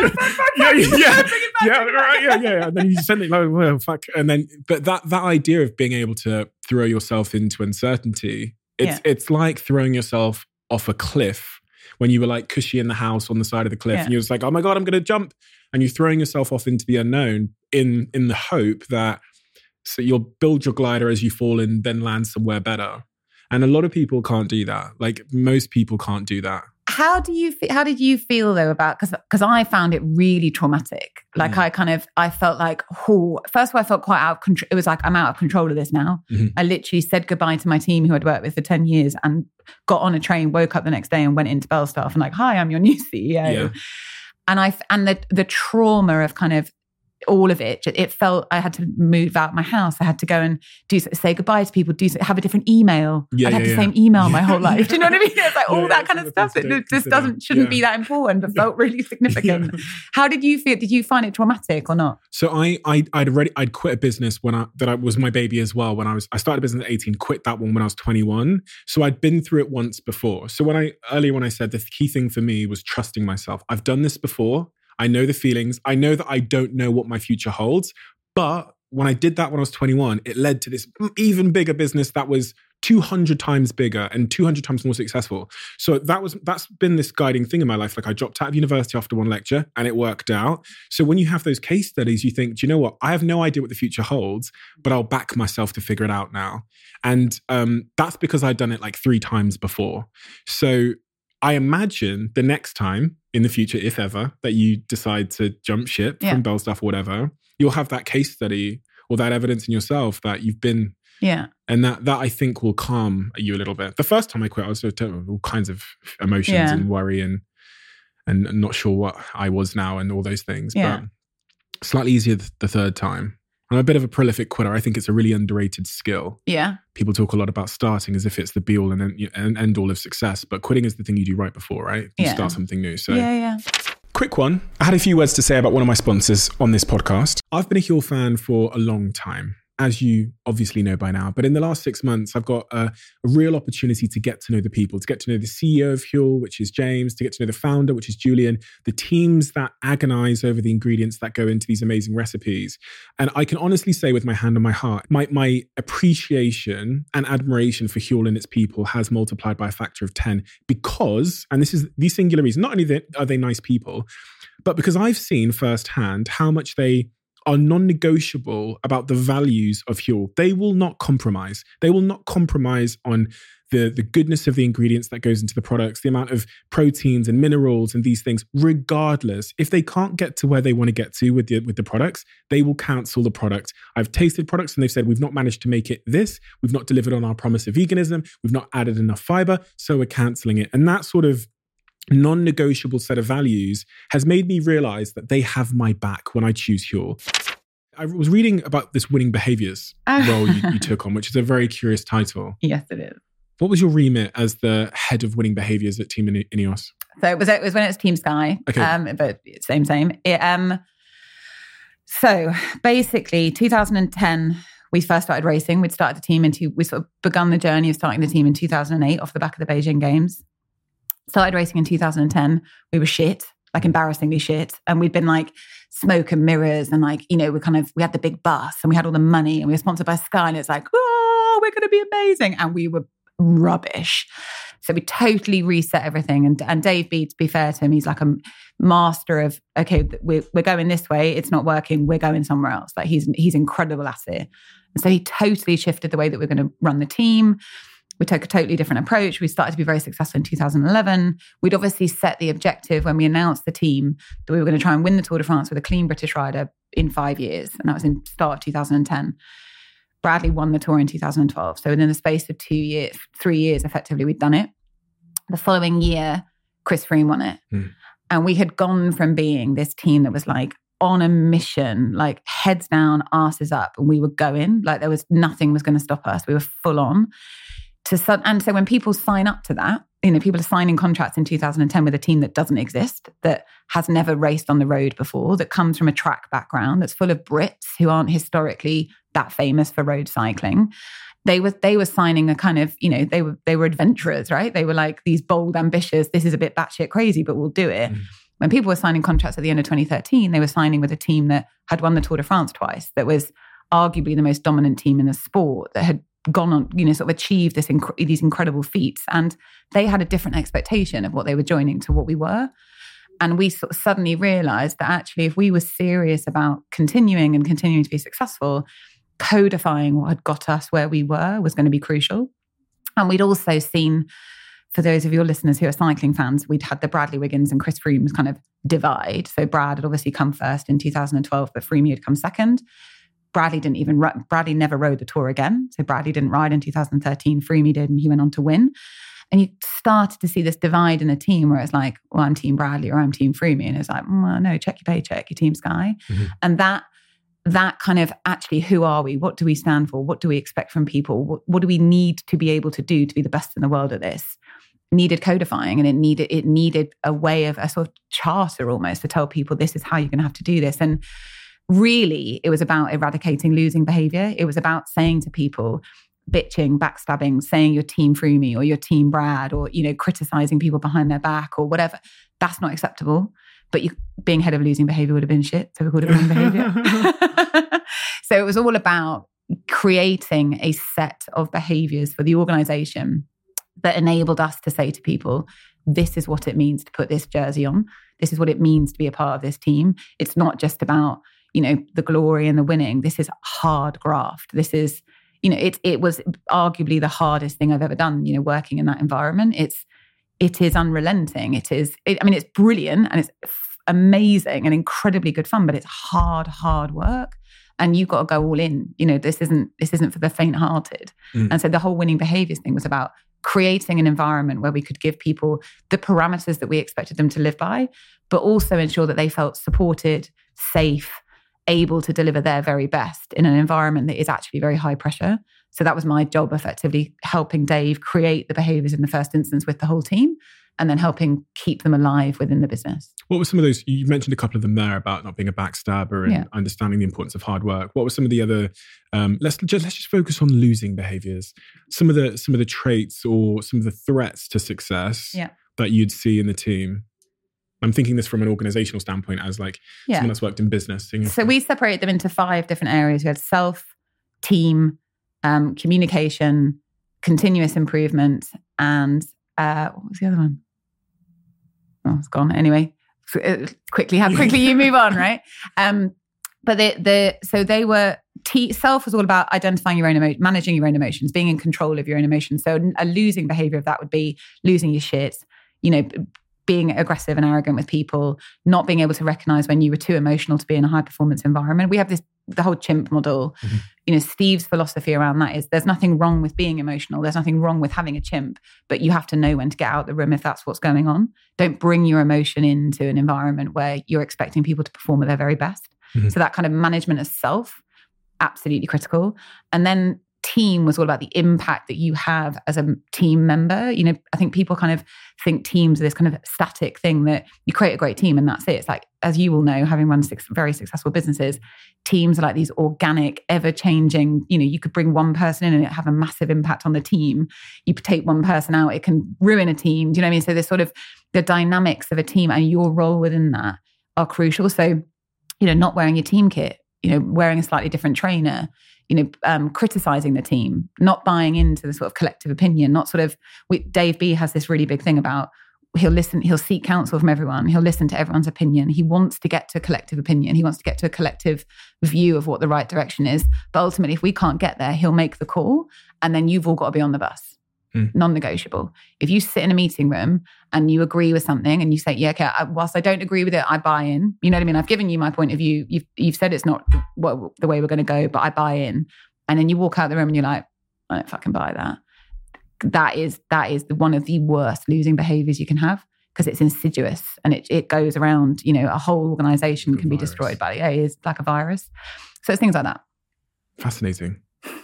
Yeah. And then you send it like, well, fuck. And then, but that idea of being able to throw yourself into uncertainty, it's like throwing yourself off a cliff when you were like cushy in the house on the side of the cliff and you're just like, oh my God, I'm going to jump. And you're throwing yourself off into the unknown in the hope that so you'll build your glider as you fall and then land somewhere better. And a lot of people can't do that. Like most people can't do that. How did you feel though about, because I found it really traumatic. Like I felt like, first of all, I felt quite out of control. It was like, I'm out of control of this now. Mm-hmm. I literally said goodbye to my team who I'd worked with for 10 years and got on a train, woke up the next day and went into Belstaff and like, hi, I'm your new CEO. Yeah. And the trauma of kind of all of it felt I had to move out my house. I had to go and say goodbye to people, have a different email. I had the same email my whole life. Do you know what I mean? It's like all that kind of stuff. Shouldn't be that important, but felt really significant. Yeah. How did you feel? Did you find it traumatic or not? So I'd quit a business that was my baby as well. I started a business at 18, quit that one when I was 21. So I'd been through it once before. So when I said the key thing for me was trusting myself. I've done this before. I know the feelings. I know that I don't know what my future holds. But when I did that when I was 21, it led to this even bigger business that was 200 times bigger and 200 times more successful. So that's been this guiding thing in my life. Like I dropped out of university after one lecture and it worked out. So when you have those case studies, you think, do you know what? I have no idea what the future holds, but I'll back myself to figure it out now. And that's because I'd done it like 3 times before. So I imagine the next time in the future, if ever, that you decide to jump ship from Belstaff or whatever, you'll have that case study or that evidence in yourself that you've been. Yeah. And that I think will calm you a little bit. The first time I quit, I was all kinds of emotions and worry and not sure what I was now and all those things. Yeah. But slightly easier the third time. I'm a bit of a prolific quitter. I think it's a really underrated skill. Yeah. People talk a lot about starting as if it's the be all and end all of success, but quitting is the thing you do right before, right? You start something new. So quick one. I had a few words to say about one of my sponsors on this podcast. I've been a Huel fan for a long time, as you obviously know by now. But in the last 6 months, I've got a real opportunity to get to know the people, to get to know the CEO of Huel, which is James, to get to know the founder, which is Julian, the teams that agonize over the ingredients that go into these amazing recipes. And I can honestly say with my hand on my heart, my appreciation and admiration for Huel and its people has multiplied by a factor of 10 because, and this is the singular reason, not only are they nice people, but because I've seen firsthand how much they are non-negotiable about the values of Huel. They will not compromise. They will not compromise on the goodness of the ingredients that goes into the products, the amount of proteins and minerals and these things, regardless. If they can't get to where they want to get to with the products, they will cancel the product. I've tasted products and they've said, we've not managed to make it this. We've not delivered on our promise of veganism. We've not added enough fiber, so we're canceling it. And that sort of non-negotiable set of values has made me realize that they have my back when I choose Huel. I was reading about this winning behaviors role you took on, which is a very curious title. Yes, it is. What was your remit as the head of winning behaviors at Team Ineos? So it was when it was Team Sky, but same. So basically, 2010, we first started racing. We'd started the team we sort of begun the journey of starting the team in 2008 off the back of the Beijing Games. Started racing in 2010. We were shit, like embarrassingly shit. And we'd been like smoke and mirrors and like, we had the big bus and we had all the money and we were sponsored by Sky and it's like, oh, we're going to be amazing. And we were rubbish. So we totally reset everything. And Dave B, to be fair to him, he's like a master of, okay, we're going this way. It's not working. We're going somewhere else. Like he's incredible at it. And so he totally shifted the way that we're going to run the team. We took a totally different approach. We started to be very successful in 2011. We'd obviously set the objective when we announced the team that we were going to try and win the Tour de France with a clean British rider in 5 years. And that was in start of 2010. Bradley won the Tour in 2012. So within the space of 3 years, effectively, we'd done it. The following year, Chris Froome won it. And we had gone from being this team that was like on a mission, like heads down, asses up, and we were going, like there was nothing was going to stop us. We were full on. And so when people sign up to that, people are signing contracts in 2010 with a team that doesn't exist, that has never raced on the road before, that comes from a track background, that's full of Brits who aren't historically that famous for road cycling. They were signing a kind of, they were adventurers, right? They were like these bold, ambitious, this is a bit batshit crazy, but we'll do it. When people were signing contracts at the end of 2013, they were signing with a team that had won the Tour de France twice, that was arguably the most dominant team in the sport, that had gone on, sort of achieved these incredible feats. And they had a different expectation of what they were joining to what we were. And we sort of suddenly realized that actually, if we were serious about continuing to be successful, codifying what had got us where we were was going to be crucial. And we'd also seen, for those of your listeners who are cycling fans, we'd had the Bradley Wiggins and Chris Froome's kind of divide. So Brad had obviously come first in 2012, but Froome had come second. Bradley never rode the Tour again. So Bradley didn't ride in 2013. Froome did, and he went on to win. And you started to see this divide in the team where it's like, well, I'm Team Bradley or I'm Team Froome. And it's like, well, no, check your paycheck, your Team Sky. And that kind of actually, who are we? What do we stand for? What do we expect from people? What do we need to be able to do to be the best in the world at this? Needed codifying, and it needed a way of a sort of charter almost to tell people this is how you're going to have to do this. And really, it was about eradicating losing behavior. It was about saying to people, bitching, backstabbing, saying you're Team Froome or you're Team Brad, or, criticizing people behind their back or whatever. That's not acceptable. But being head of losing behavior would have been shit. So we called it losing behavior. So it was all about creating a set of behaviors for the organization that enabled us to say to people, this is what it means to put this jersey on. This is what it means to be a part of this team. It's not just about, the glory and the winning. This is hard graft. This is, it was arguably the hardest thing I've ever done, working in that environment. It is unrelenting. It's brilliant and it's amazing and incredibly good fun, but it's hard work. And you've got to go all in. This isn't for the faint-hearted. And so the whole winning behaviors thing was about creating an environment where we could give people the parameters that we expected them to live by, but also ensure that they felt supported, safe, able to deliver their very best in an environment that is actually very high pressure. So that was my job, effectively helping Dave create the behaviors in the first instance with the whole team, and then helping keep them alive within the business. What were some of those? You mentioned a couple of them there about not being a backstabber and understanding the importance of hard work. What were some of the other? Let's just focus on losing behaviors. Some of the traits or some of the threats to success that you'd see in the team. I'm thinking this from an organizational standpoint as like someone that's worked in business. So we separated them into 5 different areas. We had self, team, communication, continuous improvement, and what was the other one? Oh, it's gone. Anyway, quickly, how quickly you move on, right? But so they were, self was all about identifying your own emotions, managing your own emotions, being in control of your own emotions. So a losing behavior of that would be losing your shit, being aggressive and arrogant with people, not being able to recognize when you were too emotional to be in a high performance environment. We have the whole chimp model. Steve's philosophy around that is there's nothing wrong with being emotional. There's nothing wrong with having a chimp, but you have to know when to get out the room if that's what's going on. Don't bring your emotion into an environment where you're expecting people to perform at their very best. So that kind of management of self, absolutely critical. And then team was all about the impact that you have as a team member. I think people kind of think teams are this kind of static thing that you create a great team and that's it. It's like, as you will know, having run 6 very successful businesses, teams are like these organic, ever-changing, you could bring one person in and it have a massive impact on the team. You take one person out, it can ruin a team. Do you know what I mean? So there's sort of the dynamics of a team and your role within that are crucial. So, not wearing your team kit, wearing a slightly different trainer, criticizing the team, not buying into the sort of collective opinion, not sort of, Dave B has this really big thing about he'll seek counsel from everyone. He'll listen to everyone's opinion. He wants to get to a collective opinion. He wants to get to a collective view of what the right direction is. But ultimately, if we can't get there, he'll make the call and then you've all got to be on the bus. Non-negotiable. If you sit in a meeting room and you agree with something and you say, yeah, okay, whilst I don't agree with it, I buy in. You know what I mean? I've given you my point of view. You've said it's not the way we're going to go, but I buy in. And then you walk out the room and you're like, I don't fucking buy that. That is one of the worst losing behaviors you can have, because it's insidious and it goes around, a whole organization can be destroyed by it. It's like a virus. So it's things like that. Fascinating.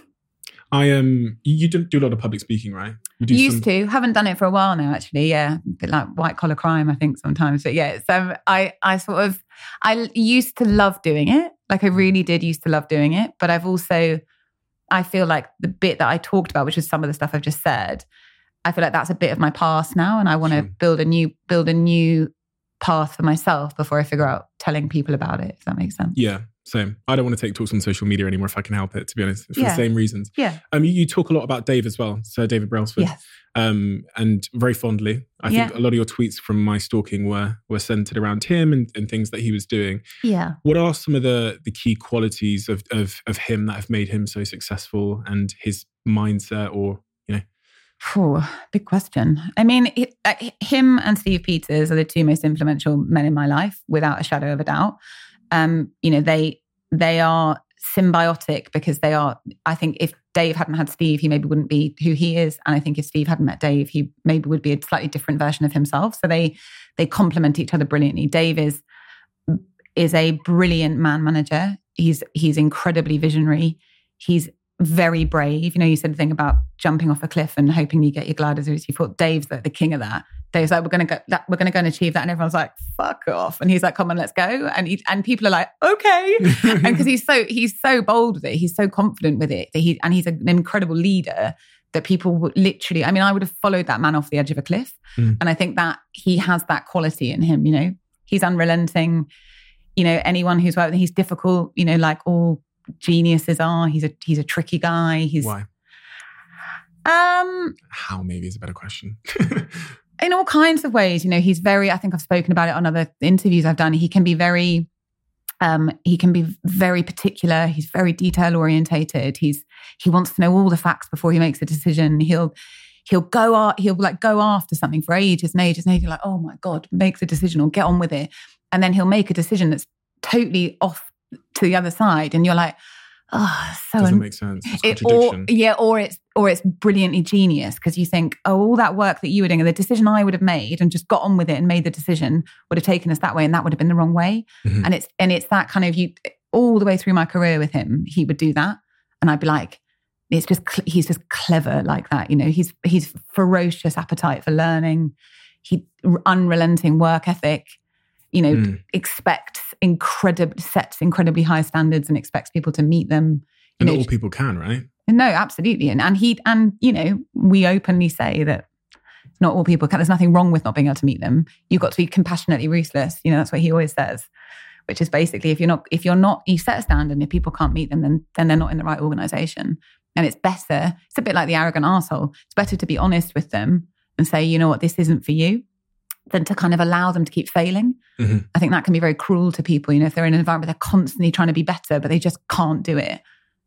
You do a lot of public speaking, right? Used to. Haven't done it for a while now, actually. Yeah. A bit like white collar crime, I think sometimes. But yeah, so I used to love doing it. Like I really did used to love doing it. But I feel like the bit that I talked about, which is some of the stuff I've just said, I feel like that's a bit of my past now. And I want to build a new path for myself before I figure out telling people about it, if that makes sense. Yeah. Same. I don't want to take talks on social media anymore if I can help it, to be honest, for the same reasons. Yeah. You talk a lot about Dave as well, Sir David Brailsford. Yes. And very fondly. I think a lot of your tweets from my stalking were centered around him and things that he was doing. Yeah. What are some of the key qualities of him that have made him so successful, and his mindset, or, big question. I mean, him and Steve Peters are the two most influential men in my life, without a shadow of a doubt. They are symbiotic because they are, I think if Dave hadn't had Steve, he maybe wouldn't be who he is. And I think if Steve hadn't met Dave, he maybe would be a slightly different version of himself. So they complement each other brilliantly. Dave is a brilliant man manager. He's incredibly visionary. He's very brave. You said the thing about jumping off a cliff and hoping you get your gliders as you thought. Dave's like the king of that. Dave's like, we're going to go and achieve that. And everyone's like, fuck off. And he's like, come on, let's go. And people are like, okay. And because he's so bold with it. He's so confident with it. And he's an incredible leader that people would literally, I would have followed that man off the edge of a cliff. And I think that he has that quality in him, he's unrelenting. Anyone who's worked with him, he's difficult, like all geniuses are. He's a tricky guy. Why? How maybe is a better question. In all kinds of ways, he's very, I think I've spoken about it on other interviews I've done. He can be very particular. He's very detail orientated. He wants to know all the facts before he makes a decision. He'll go after something for ages and ages and ages. You're like, oh my God, makes a decision or get on with it. And then he'll make a decision that's totally off to the other side. And you're like, oh, so doesn't make sense. It's contradiction. Or it's brilliantly genius, because you think, oh, all that work that you were doing and the decision I would have made and just got on with it and made the decision would have taken us that way, and that would have been the wrong way. Mm-hmm. And it's that kind of, all the way through my career with him, he would do that, and I'd be like, he's just clever like that. He's ferocious appetite for learning. He unrelenting work ethic. Sets incredibly high standards and expects people to meet them. And not all people can, right? No, absolutely. And we openly say that not all people can. There's nothing wrong with not being able to meet them. You've got to be compassionately ruthless. That's what he always says, which is basically if you set a standard and if people can't meet them, then they're not in the right organization. And it's a bit like the arrogant arsehole. It's better to be honest with them and say, you know what, this isn't for you, than to kind of allow them to keep failing. Mm-hmm. I think that can be very cruel to people. If they're in an environment where they're constantly trying to be better, but they just can't do it.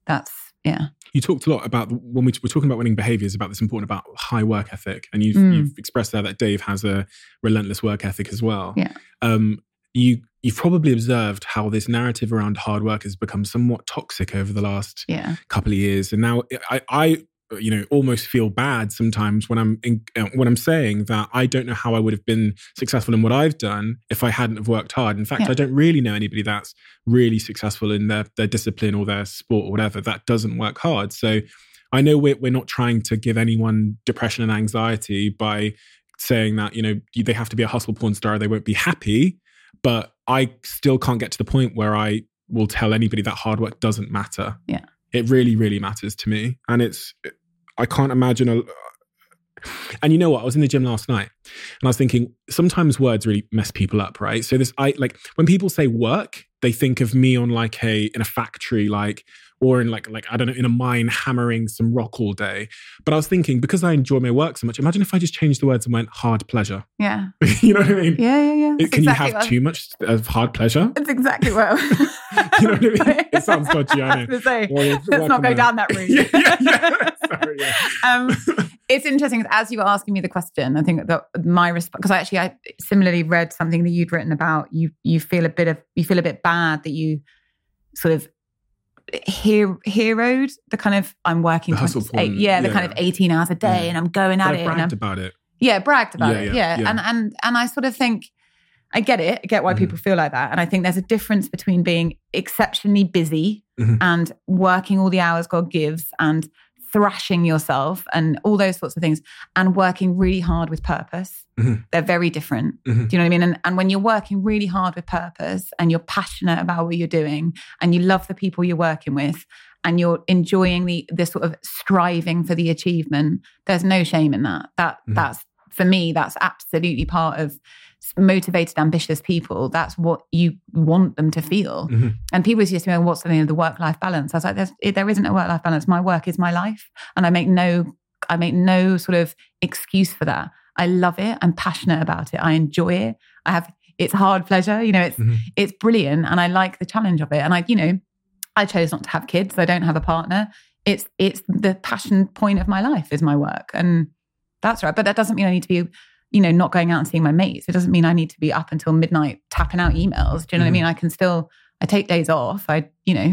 You talked a lot about, when we were talking about winning behaviors, about this important about high work ethic. And you've expressed there that Dave has a relentless work ethic as well. Yeah. You've probably observed how this narrative around hard work has become somewhat toxic over the last couple of years. And now I almost feel bad sometimes when I'm saying that I don't know how I would have been successful in what I've done if I hadn't have worked hard. In fact, I don't really know anybody that's really successful in their discipline or their sport or whatever that doesn't work hard. So I know we're not trying to give anyone depression and anxiety by saying that, they have to be a hustle porn star, they won't be happy. But I still can't get to the point where I will tell anybody that hard work doesn't matter. Yeah. It really, really matters to me. And I can't imagine and you know what? I was in the gym last night and I was thinking, sometimes words really mess people up, right? So when people say work, they think of me on in a factory, or in I don't know, in a mine hammering some rock all day. But I was thinking, because I enjoy my work so much, imagine if I just changed the words and went hard pleasure. Yeah. You know what I mean? Yeah. Can you have too much of hard pleasure? It's exactly what you know what I mean? It sounds dodgy, I know. Let's not go down that route. Yeah. Sorry, yeah. It's interesting, as you were asking me the question, I think that my response, because I similarly read something that you'd written about, you feel a bit bad that you sort of heroed the kind of, I'm working the hustle porn, kind of 18 hours a day and I'm going at it. I bragged about it. bragged about it. And I sort of think, I get it. I get why people feel like that. And I think there's a difference between being exceptionally busy and working all the hours God gives and thrashing yourself and all those sorts of things, and working really hard with purpose. They're very different. Do you know what I mean? And when you're working really hard with purpose and you're passionate about what you're doing and you love the people you're working with and you're enjoying the sort of striving for the achievement, there's no shame in that. That's, for me, that's absolutely part of motivated, ambitious people. That's what you want them to feel. And people used to say, what's the work-life balance? I was like, there isn't a work-life balance. My work is my life. And I make no sort of excuse for that. I love it. I'm passionate about it. I enjoy it. It's hard pleasure. It's brilliant. And I like the challenge of it. And I chose not to have kids. I don't have a partner. It's the passion point of my life is my work. And that's right. But that doesn't mean I need to be, not going out and seeing my mates. It doesn't mean I need to be up until midnight tapping out emails. Do you know what I mean? I take days off. I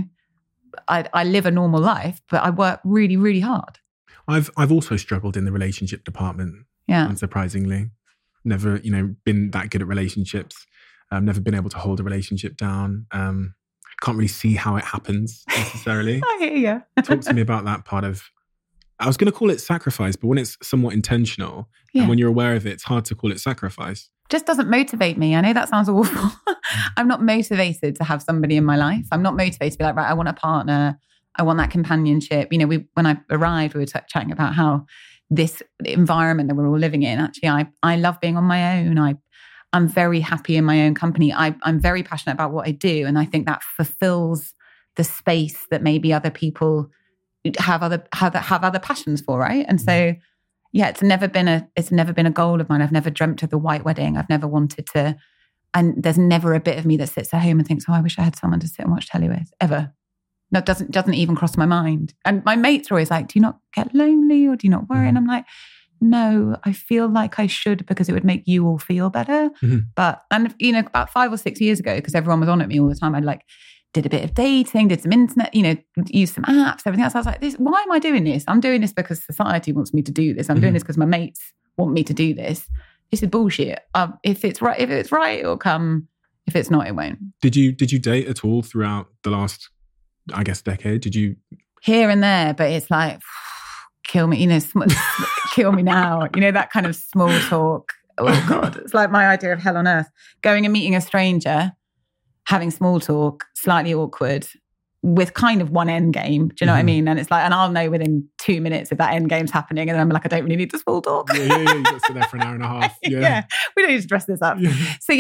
live a normal life, but I work really, really hard. I've also struggled in the relationship department. Yeah. Unsurprisingly. Never, been that good at relationships. Never been able to hold a relationship down. Can't really see how it happens necessarily. I hear you. Talk to me about that part of, I was going to call it sacrifice, but when it's somewhat intentional and when you're aware of it, it's hard to call it sacrifice. Just doesn't motivate me. I know that sounds awful. I'm not motivated to have somebody in my life. I'm not motivated to be like, right, I want a partner. I want that companionship. When I arrived, we were chatting about how this environment that we're all living in, actually, I love being on my own. I'm very happy in my own company. I'm very passionate about what I do. And I think that fulfills the space that maybe other people have other passions for, right? And so, it's never been a goal of mine. I've never dreamt of the white wedding. I've never wanted to, and there's never a bit of me that sits at home and thinks, oh, I wish I had someone to sit and watch telly with, ever. That doesn't even cross my mind. And my mates are always like, do you not get lonely or do you not worry? And I'm like, no, I feel like I should because it would make you all feel better. But, about 5 or 6 years ago, because everyone was on at me all the time, I'd did a bit of dating, did some internet, used some apps, everything else. I was like, why am I doing this? I'm doing this because society wants me to do this. I'm doing this because my mates want me to do this. This is bullshit. If it's right, it'll come. If it's not, it won't. Did you date at all throughout the last, I guess, decade? Did you? Here and there, but it's like, kill me, kill me now. That kind of small talk. Oh God, it's like my idea of hell on earth. Going and meeting a stranger, having small talk, slightly awkward, with kind of one end game. Do you know what I mean? And it's like, and I'll know within 2 minutes if that end game's happening. And then I'm like, I don't really need the small talk. Yeah. You got to sit there for an hour and a half. Yeah. We don't need to dress this up. Yeah. So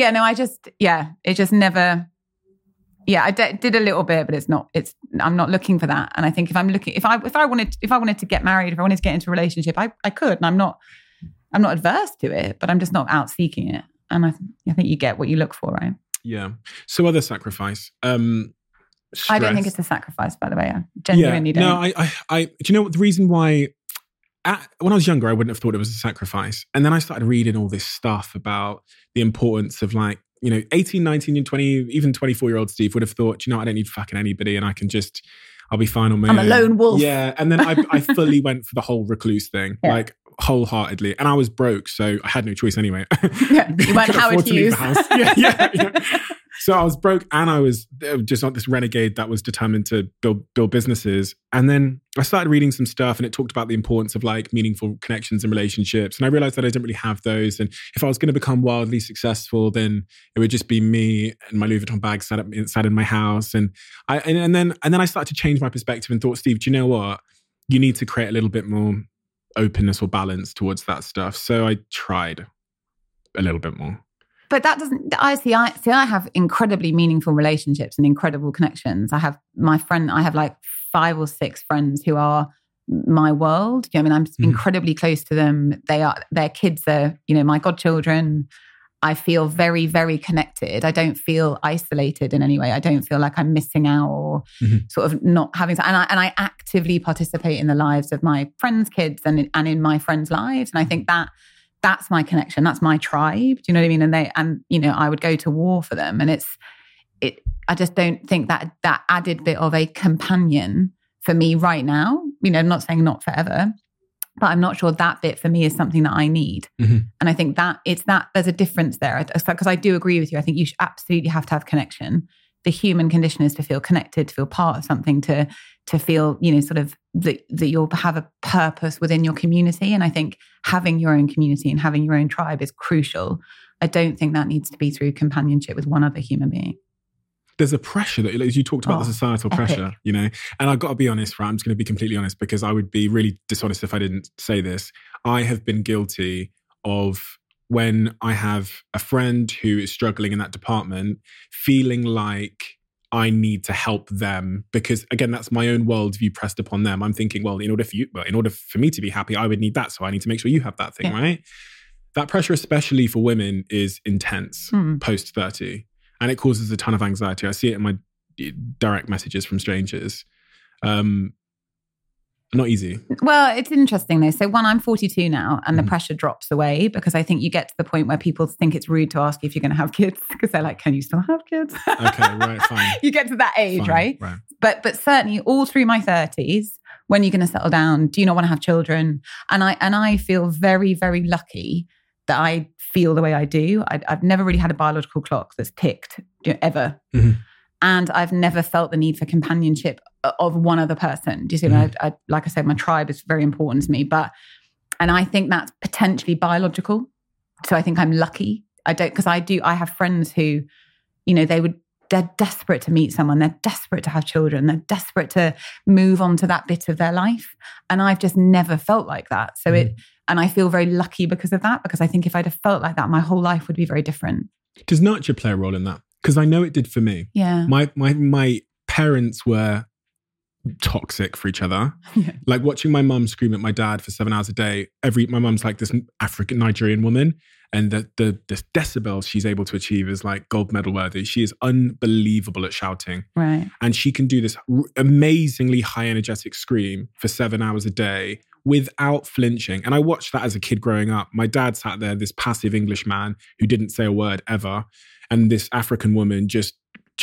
it just never. Yeah, I did a little bit, but I'm not looking for that. And I think if I wanted to get married, if I wanted to get into a relationship, I could. And I'm not adverse to it, but I'm just not out seeking it. And I think you get what you look for, right? Yeah. So other sacrifice. Stress. I don't think it's a sacrifice, by the way. I genuinely don't. No, I do you know what the reason why? When I was younger, I wouldn't have thought it was a sacrifice. And then I started reading all this stuff about the importance of 18, 19, and 20, even 24-year-old Steve would have thought, I don't need fucking anybody and I'll be fine on my own. I'm a lone wolf. Yeah. And then I fully went for the whole recluse thing, wholeheartedly. And I was broke, so I had no choice anyway. Yeah, you went Howard Hughes. Yeah. So I was broke and I was just not this renegade that was determined to build businesses. And then I started reading some stuff and it talked about the importance of meaningful connections and relationships. And I realized that I didn't really have those. And if I was going to become wildly successful, then it would just be me and my Louis Vuitton bag sat in my house. And then I started to change my perspective and thought, Steve, do you know what? You need to create a little bit more openness or balance towards that stuff. So I tried a little bit more. But that doesn't, I have incredibly meaningful relationships and incredible connections. I have 5 or 6 friends who are my world. I'm incredibly close to them. Their kids are, my godchildren. I feel very, very connected. I don't feel isolated in any way. I don't feel like I'm missing out or sort of not having, and I actively participate in the lives of my friends' kids and in my friends' lives. And I think that's my connection. That's my tribe. Do you know what I mean? And I would go to war for them. And I just don't think that added bit of a companion for me right now, I'm not saying not forever, But I'm not sure that bit for me is something that I need. Mm-hmm. And I think that there's a difference there. Because I do agree with you. I think you absolutely have to have connection. The human condition is to feel connected, to feel part of something, to feel, sort of that you'll have a purpose within your community. And I think having your own community and having your own tribe is crucial. I don't think that needs to be through companionship with one other human being. There's a pressure that, as you talked about, the societal epic. pressure, and I've got to be honest, right? I'm just going to be completely honest, because I would be really dishonest if I didn't say this. I have been guilty of, when I have a friend who is struggling in that department, feeling like I need to help them, because again, that's my own worldview pressed upon them. I'm thinking, well, in order for me to be happy, I would need that. So I need to make sure you have that thing, right? That pressure, especially for women, is intense post 30. And it causes a ton of anxiety. I see it in my direct messages from strangers. Not easy. Well, it's interesting though. So I'm 42 now, and the pressure drops away, because I think you get to the point where people think it's rude to ask you if you're going to have kids, because they're like, can you still have kids? Okay, right, fine. You get to that age, Fine, right? But certainly all through my 30s, when you're going to settle down, do you not want to have children? And I feel very, very lucky that I feel the way I do. I've never really had a biological clock that's ticked, ever. Mm-hmm. And I've never felt the need for companionship of one other person. Do you see? I like I said, my tribe is very important to me, and I think that's potentially biological. So I think I'm lucky. I have friends who, they're desperate to meet someone. They're desperate to have children. They're desperate to move on to that bit of their life. And I've just never felt like that. So and I feel very lucky because of that, because I think if I'd have felt like that, my whole life would be very different. Does nurture play a role in that? Because I know it did for me. Yeah. My parents were toxic for each other. Yeah. Like watching my mum scream at my dad for 7 hours a day. My mum's like this African Nigerian woman, and the decibels she's able to achieve is like gold medal worthy. She is unbelievable at shouting. Right. And she can do this amazingly high energetic scream for 7 hours a day without flinching. And I watched that as a kid growing up. My dad sat there, this passive English man who didn't say a word ever, and this African woman just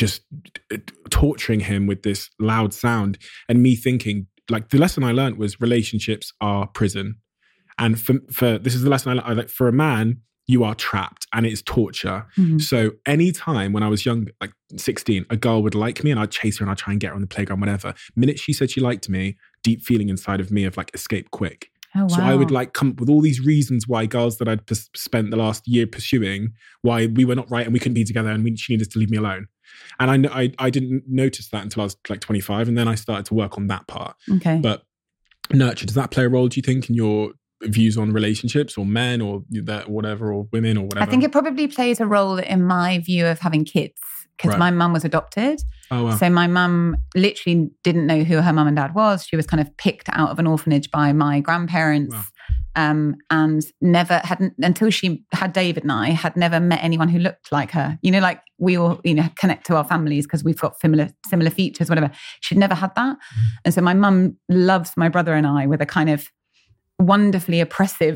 torturing him with this loud sound. And me thinking, like, the lesson I learned was relationships are prison. And for this is the lesson I learned, for a man, you are trapped and it's torture. Mm-hmm. So anytime when I was young, like 16, a girl would like me and I'd chase her and I'd try and get her on the playground, whatever. Minute she said she liked me, deep feeling inside of me of like escape quick. Oh, wow. So I would like come up with all these reasons why girls that I'd spent the last year pursuing, why we were not right and we couldn't be together and she needed to leave me alone. And I didn't notice that until I was like 25, and then I started to work on that part. Okay. But nurture, does that play a role, do you think, in your views on relationships or men or that whatever, or women or whatever? I think it probably plays a role in my view of having kids, because my mum was adopted. Oh, wow. So my mum literally didn't know who her mum and dad was. She was kind of picked out of an orphanage by my grandparents. Wow. And never hadn't, until she had David and I, had never met anyone who looked like her. Like we all, connect to our families because we've got similar features, whatever. She'd never had that. Mm. And so my mum loves my brother and I with a kind of wonderfully oppressive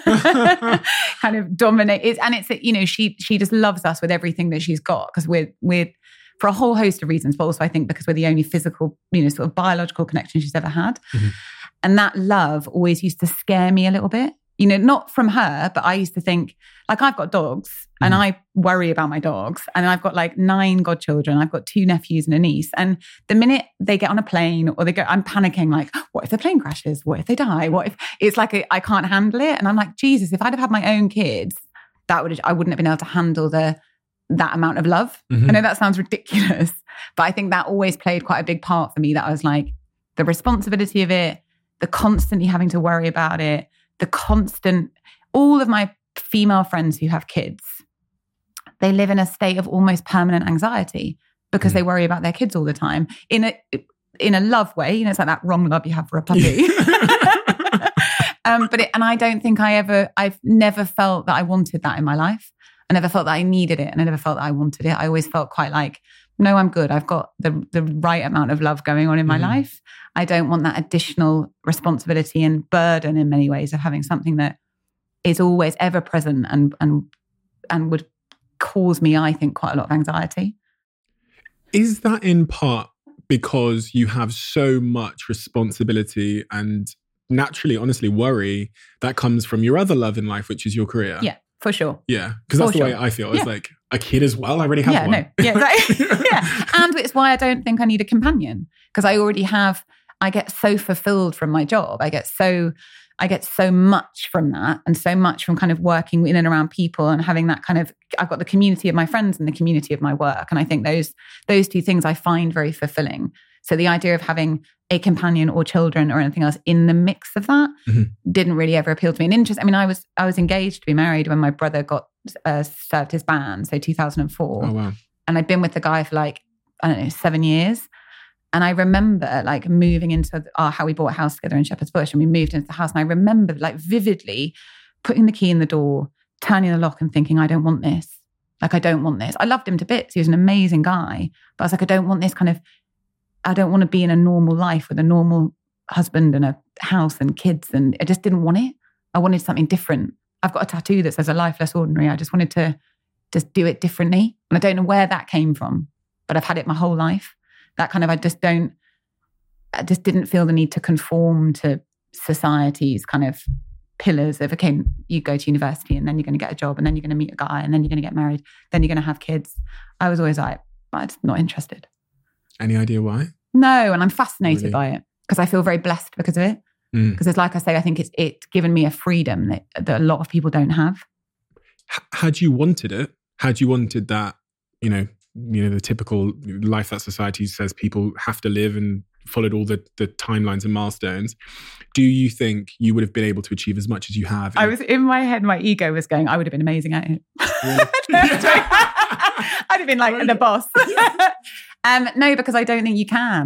kind of dominate. And it's, she just loves us with everything that she's got, because we're for a whole host of reasons, but also I think because we're the only physical, sort of biological connection she's ever had. Mm-hmm. And that love always used to scare me a little bit, not from her, but I used to think, like, I've got dogs and I worry about my dogs, and I've got like 9 godchildren. I've got 2 nephews and a niece. And the minute they get on a plane or I'm panicking, like, what if the plane crashes? What if they die? What if it's like, I can't handle it. And I'm like, Jesus, if I'd have had my own kids, I wouldn't have been able to handle that amount of love. Mm-hmm. I know that sounds ridiculous, but I think that always played quite a big part for me, that I was like, the responsibility of it, the constantly having to worry about it, all of my female friends who have kids, they live in a state of almost permanent anxiety because they worry about their kids all the time in a love way. It's like that wrong love you have for a puppy. And I don't think I've never felt that I wanted that in my life. I never felt that I needed it, and I never felt that I wanted it. I always felt quite like, no, I'm good. I've got the right amount of love going on in my life. I don't want that additional responsibility and burden in many ways of having something that is always ever present and would cause me, I think, quite a lot of anxiety. Is that in part because you have so much responsibility and naturally, honestly worry that comes from your other love in life, which is your career. Yeah, for sure. Yeah, because that's the way I feel. It's like a kid as well. I already have one. No. Yeah, exactly. Yeah. And it's why I don't think I need a companion, because I get so fulfilled from my job. I get so much from that, and so much from kind of working in and around people and having that kind of, I've got the community of my friends and the community of my work. And I think those two things I find very fulfilling. So the idea of having a companion or children or anything else in the mix of that didn't really ever appeal to me. And I was engaged to be married when my brother got served his ban, so 2004. Oh, wow. And I'd been with the guy for 7 years. And I remember moving into how we bought a house together in Shepherd's Bush, and we moved into the house. And I remember vividly putting the key in the door, turning the lock and thinking, I don't want this. I don't want this. I loved him to bits. He was an amazing guy. But I was like, I don't want this I don't want to be in a normal life with a normal husband and a house and kids. And I just didn't want it. I wanted something different. I've got a tattoo that says a life less ordinary. I just wanted to just do it differently. And I don't know where that came from, but I've had it my whole life. That kind of, I just didn't feel the need to conform to society's kind of pillars of, okay, you go to university and then you're going to get a job and then you're going to meet a guy and then you're going to get married, then you're going to have kids. I was always like, I'm just not interested. Any idea why? No, and I'm fascinated by it because I feel very blessed because of it. Because it's like I say, I think it's given me a freedom that a lot of people don't have. Had you wanted it? Had you wanted that, the typical life that society says people have to live and followed all the timelines and milestones, do you think you would have been able to achieve as much as you have? I was in my head, my ego was going, I would have been amazing at it. Really? I'd have been the boss. No, because I don't think you can.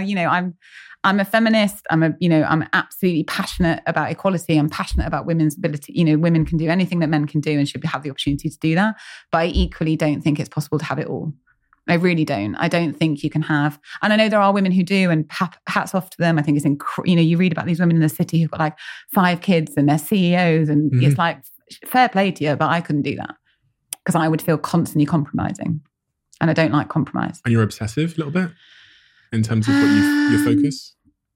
I'm a feminist. I'm absolutely passionate about equality. I'm passionate about women's ability. Women can do anything that men can do and should have the opportunity to do that. But I equally don't think it's possible to have it all. I really don't. I don't think you can have, and I know there are women who do, and hats off to them. I think it's you read about these women in the city who've got 5 kids and they're CEOs, and it's fair play to you, but I couldn't do that because I would feel constantly compromising, and I don't like compromise. And you're obsessive a little bit in terms of what your focus?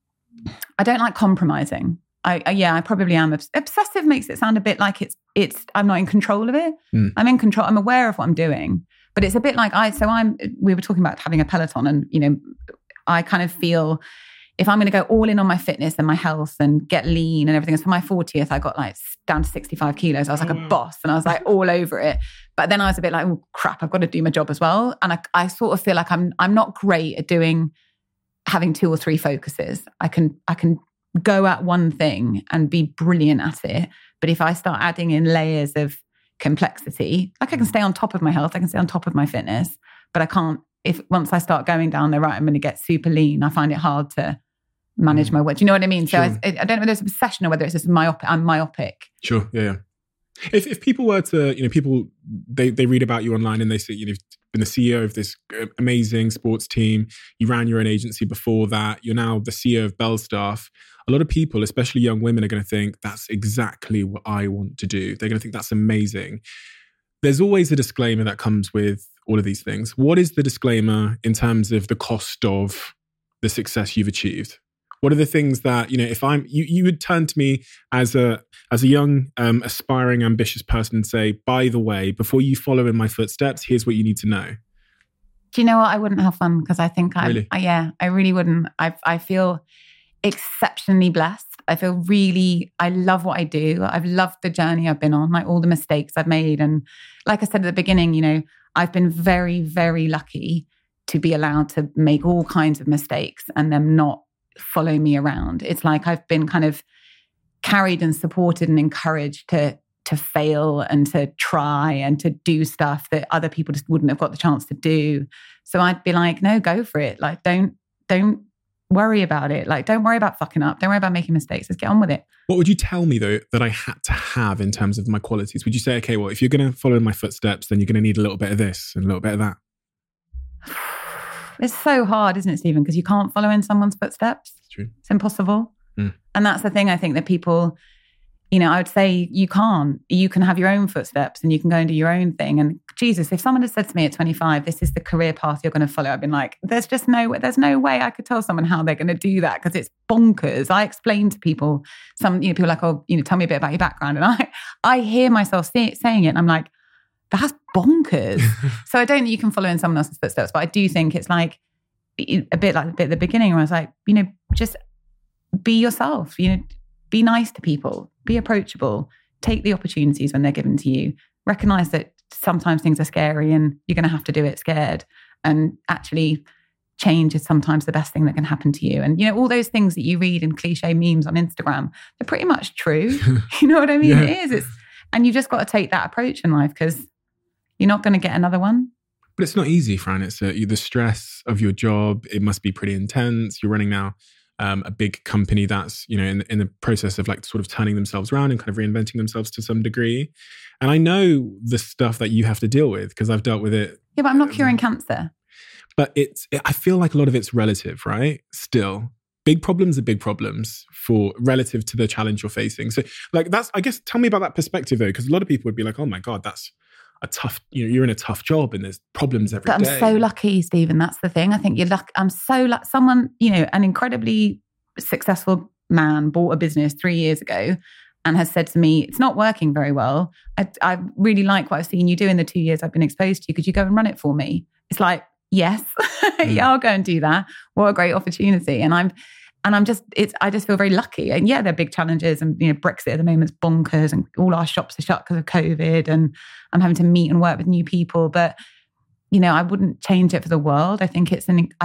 I don't like compromising. I probably am. Obsessive makes it sound a bit like it's I'm not in control of it. I'm in control. I'm aware of what I'm doing. But it's a bit like we were talking about having a Peloton, and, I kind of feel if I'm going to go all in on my fitness and my health and get lean and everything. So for my 40th, I got down to 65 kilos. I was like a boss, and I was all over it. But then I was a bit like, oh crap, I've got to do my job as well. And I sort of feel like I'm not great at having 2 or 3 focuses. I can go at one thing and be brilliant at it. But if I start adding in layers of complexity, I can stay on top of my health, I can stay on top of my fitness, but I can't, once I start going down the right, I'm going to get super lean, I find it hard to manage my weight. Do you know what I mean? So sure. I don't know whether it's obsession or whether it's just I'm myopic. Sure, yeah. If people were to, people, they read about you online and they say, you've been the CEO of this amazing sports team, you ran your own agency before that, you're now the CEO of Belstaff. A lot of people, especially young women, are going to think that's exactly what I want to do. They're going to think that's amazing. There's always a disclaimer that comes with all of these things. What is the disclaimer in terms of the cost of the success you've achieved? What are the things that, if you would turn to me as a young, aspiring, ambitious person and say, by the way, before you follow in my footsteps, here's what you need to know. Do you know what? I wouldn't have fun because I think I really wouldn't. I feel exceptionally blessed. I love what I do. I've loved the journey I've been on, all the mistakes I've made. And like I said at the beginning, I've been very, very lucky to be allowed to make all kinds of mistakes and them not follow me around. It's like I've been kind of carried and supported and encouraged to fail and to try and to do stuff that other people just wouldn't have got the chance to do. So I'd be like, no, go for it. Don't worry about it. Don't worry about fucking up. Don't worry about making mistakes. Let's get on with it. What would you tell me though that I had to have in terms of my qualities? Would you say, okay, well, if you're going to follow in my footsteps, then you're going to need a little bit of this and a little bit of that? It's so hard, isn't it, Stephen? Because you can't follow in someone's footsteps. It's true. It's impossible. And that's the thing I think that people, I would say you can have your own footsteps and you can go and do your own thing. And Jesus, if someone had said to me at 25, this is the career path you're going to follow, I've been like, there's no way I could tell someone how they're going to do that because it's bonkers. I explain to people, people are like, oh, tell me a bit about your background. And I hear myself saying it and I'm like, that's bonkers. So I don't think you can follow in someone else's footsteps, but I do think it's like a bit at the beginning where I was like, just be yourself, be nice to people, be approachable, take the opportunities when they're given to you, recognize that sometimes things are scary and you're going to have to do it scared. And actually change is sometimes the best thing that can happen to you. And, all those things that you read in cliche memes on Instagram, they're pretty much true. You know what I mean? Yeah. It is. And you've just got to take that approach in life because you're not going to get another one. But it's not easy, Fran. It's the stress of your job. It must be pretty intense. You're running now a big company that's, in the process of like sort of turning themselves around and kind of reinventing themselves to some degree. And I know the stuff that you have to deal with because I've dealt with it. Yeah, but I'm not curing cancer. But I feel like a lot of it's relative, right? Still, big problems are big problems for relative to the challenge you're facing. So like I guess, tell me about that perspective though, because a lot of people would be like, oh my God, that's a tough, you're in a tough job and there's problems every day. I'm so lucky, Stephen. That's the thing. I think you're lucky. I'm so lucky. Someone, an incredibly successful man bought a business 3 years ago and has said to me, it's not working very well. I really like what I've seen you do in the 2 years I've been exposed to you. Could you go and run it for me? It's like, yes, yeah, I'll go and do that. What a great opportunity. I just feel very lucky. And yeah, there are big challenges and, Brexit at the moment is bonkers and all our shops are shut because of COVID and I'm having to meet and work with new people. But, I wouldn't change it for the world. I think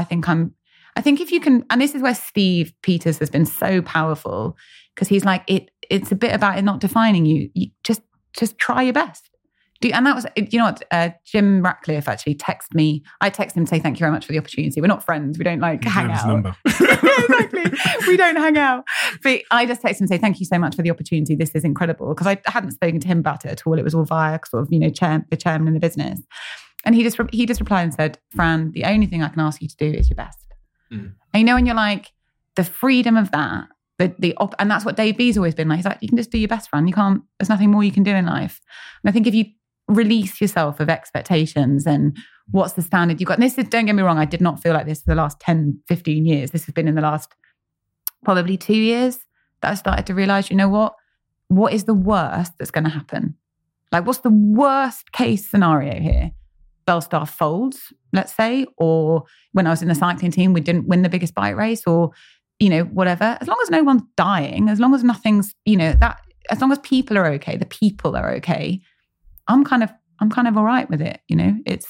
if you can, and this is where Steve Peters has been so powerful because he's like, it's a bit about it not defining you. You just try your best. And that was, Jim Ratcliffe actually texted me. I texted him to say, thank you very much for the opportunity. We're not friends. We don't hang out. Number. Exactly. We don't hang out. But I just texted him to say, thank you so much for the opportunity. This is incredible. Because I hadn't spoken to him about it at all. It was all via sort of, the chairman in the business. And he just replied and said, Fran, the only thing I can ask you to do is your best. Mm. And when you're like, the freedom of that, and that's what Dave B's always been like. He's like, you can just do your best, Fran. There's nothing more you can do in life. And I think if you release yourself of expectations and what's the standard you've got. And this is, don't get me wrong, I did not feel like this for the last 10, 15 years. This has been in the last probably 2 years that I started to realize, what is the worst that's going to happen? Like, what's the worst case scenario here? Bellstar folds, let's say, or when I was in the cycling team, we didn't win the biggest bike race or, whatever. As long as no one's dying, as long as nothing's, as long as people are okay, the people are okay, I'm kind of all right with it. It's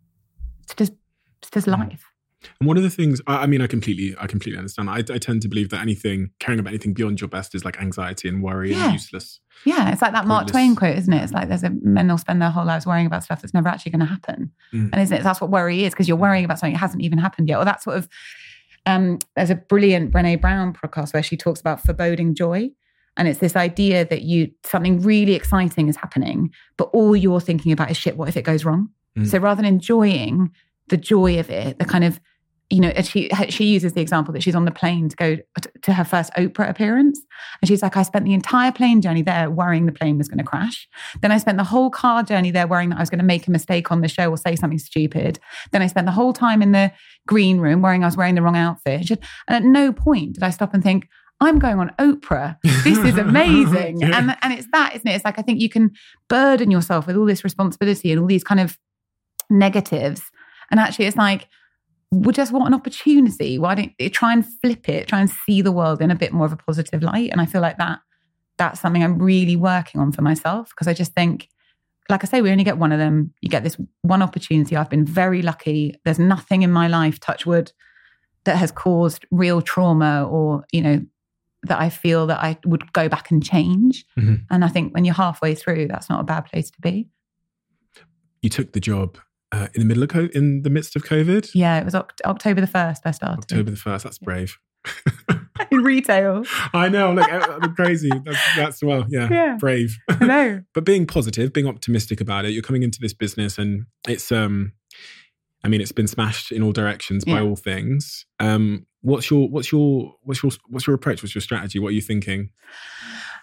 just life. And one of the things, I completely understand. I tend to believe that caring about anything beyond your best is like anxiety and worry and useless. Yeah, it's like that Mark Twain quote, isn't it? It's like men will spend their whole lives worrying about stuff that's never actually going to happen. Mm. And isn't it? That's what worry is, because you're worrying about something that hasn't even happened yet. Or that sort of, there's a brilliant Brené Brown podcast where she talks about foreboding joy. And it's this idea that something really exciting is happening, but all you're thinking about is shit, what if it goes wrong? Mm. So rather than enjoying the joy of it, the kind of, she uses the example that she's on the plane to go to her first Oprah appearance. And she's like, I spent the entire plane journey there worrying the plane was going to crash. Then I spent the whole car journey there worrying that I was going to make a mistake on the show or say something stupid. Then I spent the whole time in the green room worrying I was wearing the wrong outfit. And at no point did I stop and think, I'm going on Oprah. This is amazing. Yeah. And it's that, isn't it? It's like, I think you can burden yourself with all this responsibility and all these kind of negatives. And actually it's like, we just want an opportunity. Why don't you try and flip it, try and see the world in a bit more of a positive light? And I feel like that's something I'm really working on for myself, because I just think, like I say, we only get one of them. You get this one opportunity. I've been very lucky. There's nothing in my life, touch wood, that has caused real trauma or, that I feel that I would go back and change. Mm-hmm. And I think when you're halfway through, that's not a bad place to be. You took the job in the midst of COVID? Yeah, it was October the 1st I started. October the 1st, that's brave. In retail. I know, I'm crazy. That's brave. I know. But being positive, being optimistic about it, you're coming into this business and it's, it's been smashed in all directions by all things. What's your approach? What's your strategy? What are you thinking?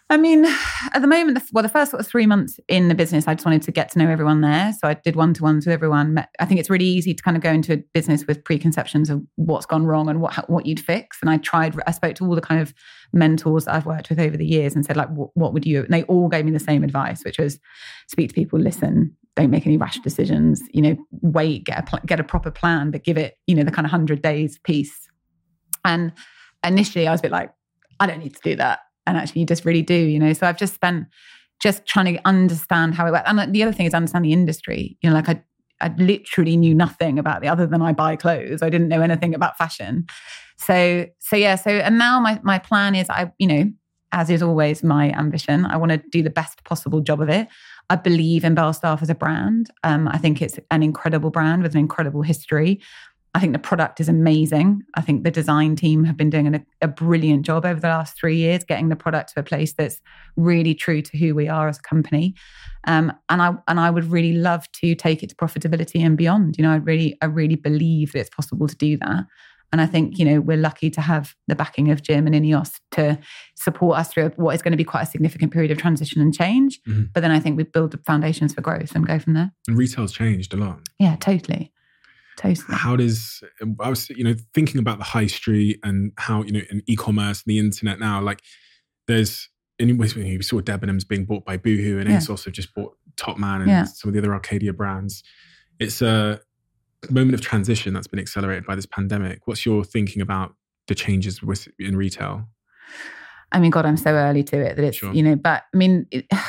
I mean, at the moment, the first sort of 3 months in the business, I just wanted to get to know everyone there. So I did one-to-ones with everyone. I think it's really easy to kind of go into a business with preconceptions of what's gone wrong and what you'd fix. And I spoke to all the kind of mentors that I've worked with over the years and said, like, what would you? And they all gave me the same advice, which was speak to people, listen, don't make any rash decisions, wait, get a proper plan, but give it, the kind of 100 days piece. And initially I was a bit like, I don't need to do that. And actually you just really do, So I've just spent just trying to understand how it works. And the other thing is understand the industry. I literally knew nothing about the other than I buy clothes. I didn't know anything about fashion. So and now my plan is as is always my ambition, I want to do the best possible job of it. I believe in Belstaff as a brand. I think it's an incredible brand with an incredible history. I think the product is amazing. I think the design team have been doing a brilliant job over the last 3 years, getting the product to a place that's really true to who we are as a company. And I would really love to take it to profitability and beyond. I really believe that it's possible to do that. And I think, we're lucky to have the backing of Jim and Ineos to support us through what is going to be quite a significant period of transition and change. Mm-hmm. But then I think we build the foundations for growth and go from there. And retail's changed a lot. Yeah, totally. How does, I was, thinking about the high street and how, in e-commerce and the internet now, like there's, we saw Debenhams being bought by Boohoo and ASOS have just bought Topman and some of the other Arcadia brands. It's a moment of transition that's been accelerated by this pandemic. What's your thinking about the changes in retail? I mean, God, I'm so early to it that it's, sure. But I mean,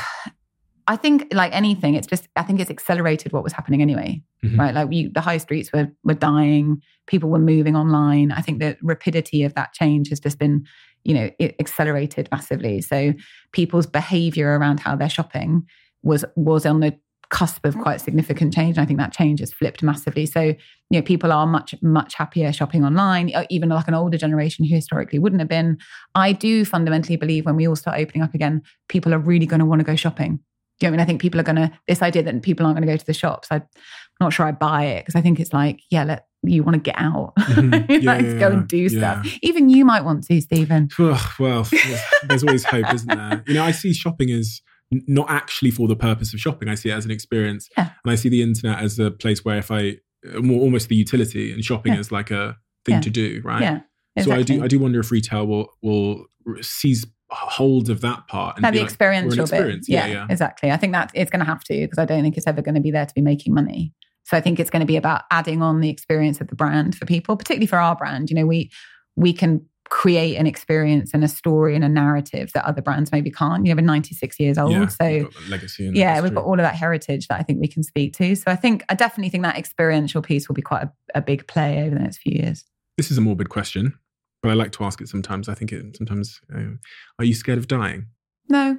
I think like anything, I think it's accelerated what was happening anyway, mm-hmm. right? Like the high streets were dying, people were moving online. I think the rapidity of that change has just been, it accelerated massively. So people's behavior around how they're shopping was on the cusp of quite significant change. And I think that change has flipped massively. So, people are much, much happier shopping online, even like an older generation who historically wouldn't have been. I do fundamentally believe when we all start opening up again, people are really going to want to go shopping. Do you know what I mean? I think people are this idea that people aren't going to go to the shops, I'm not sure I buy it because I think it's like, you want to get out. Mm-hmm. Go and do stuff. Even you might want to, Stephen. Well, there's always hope, isn't there? I see shopping as not actually for the purpose of shopping. I see it as an experience. Yeah. And I see the internet as a place where almost the utility and shopping is like a thing to do, right? Yeah, exactly. So I do wonder if retail will seize hold of that part. And the experiential bit. Yeah, exactly. I think that it's going to have to, because I don't think it's ever going to be there to be making money. So I think it's going to be about adding on the experience of the brand for people, particularly for our brand. We can create an experience and a story and a narrative that other brands maybe can't. We're 96 years old. So we've got legacy and we've got all of that heritage that I think we can speak to. So I definitely think that experiential piece will be quite a big play over the next few years. This is a morbid question, but I like to ask it sometimes. I think sometimes, are you scared of dying? No.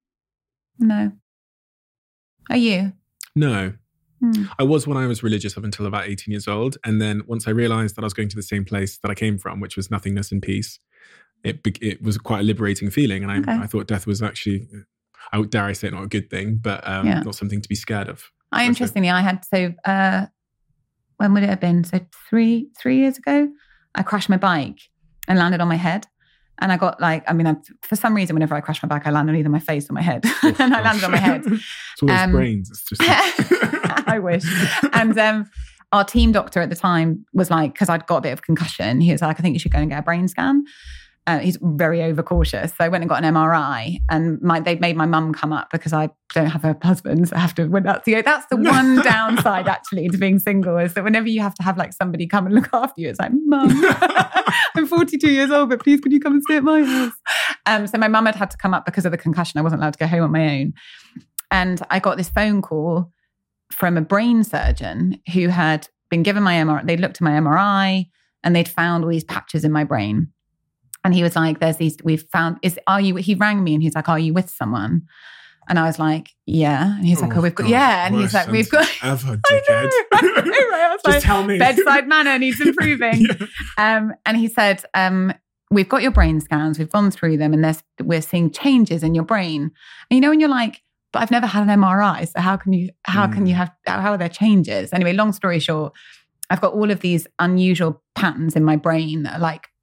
Are you? No. I was when I was religious up until about 18 years old. And then once I realized that I was going to the same place that I came from, which was nothingness and peace, it was quite a liberating feeling. And I thought death was actually, dare I say it, not a good thing, but not something to be scared of. Interestingly, I had, when would it have been? So three years ago, I crashed my bike and landed on my head. And I got for some reason, whenever I crash my bike, I land on either my face or my head. And I landed on my head. It's always brains. It's just... I wish. And our team doctor at the time was like, because I'd got a bit of concussion, he was like, I think you should go and get a brain scan. He's very overcautious. So I went and got an MRI, and they'd made my mum come up because I don't have a husband. So I have to, that's the one downside actually to being single, is that whenever you have to have like somebody come and look after you, it's like, Mum, I'm 42 years old, but please could you come and stay at my house? So my mum had to come up because of the concussion. I wasn't allowed to go home on my own. And I got this phone call from a brain surgeon who had been given my MRI. They'd looked at my MRI and they'd found all these patches in my brain. And he was like, he rang me and he's like, are you with someone? And I was like, yeah. And he's like, we've got, And he's like, we've got, ever, dickhead. I was just tell me. Bedside manner needs improving. And he said, we've got your brain scans. We've gone through them and we're seeing changes in your brain. And and you're like, but I've never had an MRI. So how are there changes? Anyway, long story short, I've got all of these unusual patterns in my brain that are like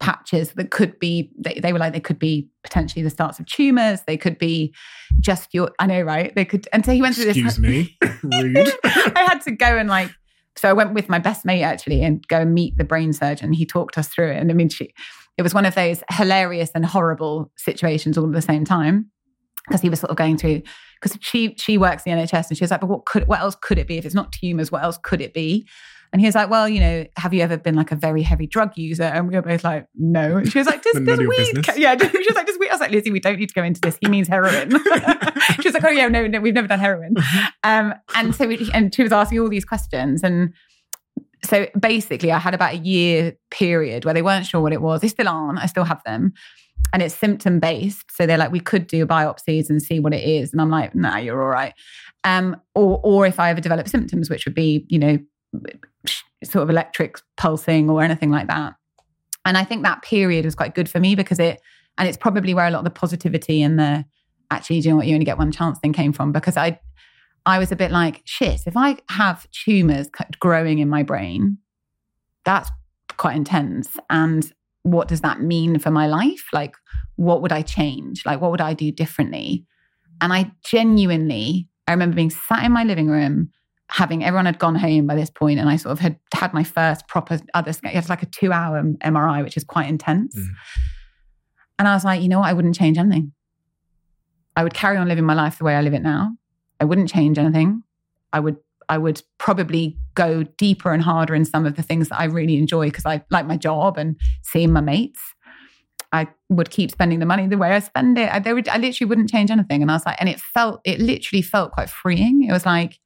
patches that could be, they were like, they could be potentially the starts of tumors. They could be just I know, right? They could, and so he went through this. Excuse me, rude. I had to go and so I went with my best mate actually and go and meet the brain surgeon. He talked us through it. And I mean, it was one of those hilarious and horrible situations all at the same time, because he was sort of going through, because she works in the NHS, and she was like, but what else could it be? If it's not tumors, what else could it be? And he was like, well, have you ever been like a very heavy drug user? And we were both like, no. And she was like, does weed? Yeah, she was like, does weed? I was like, Lizzie, we don't need to go into this. He means heroin. She was like, oh yeah, no, we've never done heroin. And she was asking all these questions. And so basically I had about a year period where they weren't sure what it was. They still aren't. I still have them. And it's symptom based. So they're like, we could do biopsies and see what it is. And I'm like, nah, you're all right. Or if I ever develop symptoms, which would be, sort of electric pulsing or anything like that. And I think that period was quite good for me because it's probably where a lot of the positivity and the actually, do you know what, you only get one chance thing came from, because I was a bit like, shit, if I have tumors growing in my brain, that's quite intense. And what does that mean for my life? Like, what would I change? Like, what would I do differently? And I remember being sat in my living room, everyone had gone home by this point, and I sort of had my first proper other scan. It was like a 2-hour MRI, which is quite intense. And I was like, you know what? I wouldn't change anything. I would carry on living my life the way I live it now. I wouldn't change anything. I would probably go deeper and harder in some of the things that I really enjoy, because I like my job and seeing my mates. I would keep spending the money the way I spend it. I literally wouldn't change anything. And I was like, and it literally felt quite freeing. It was like,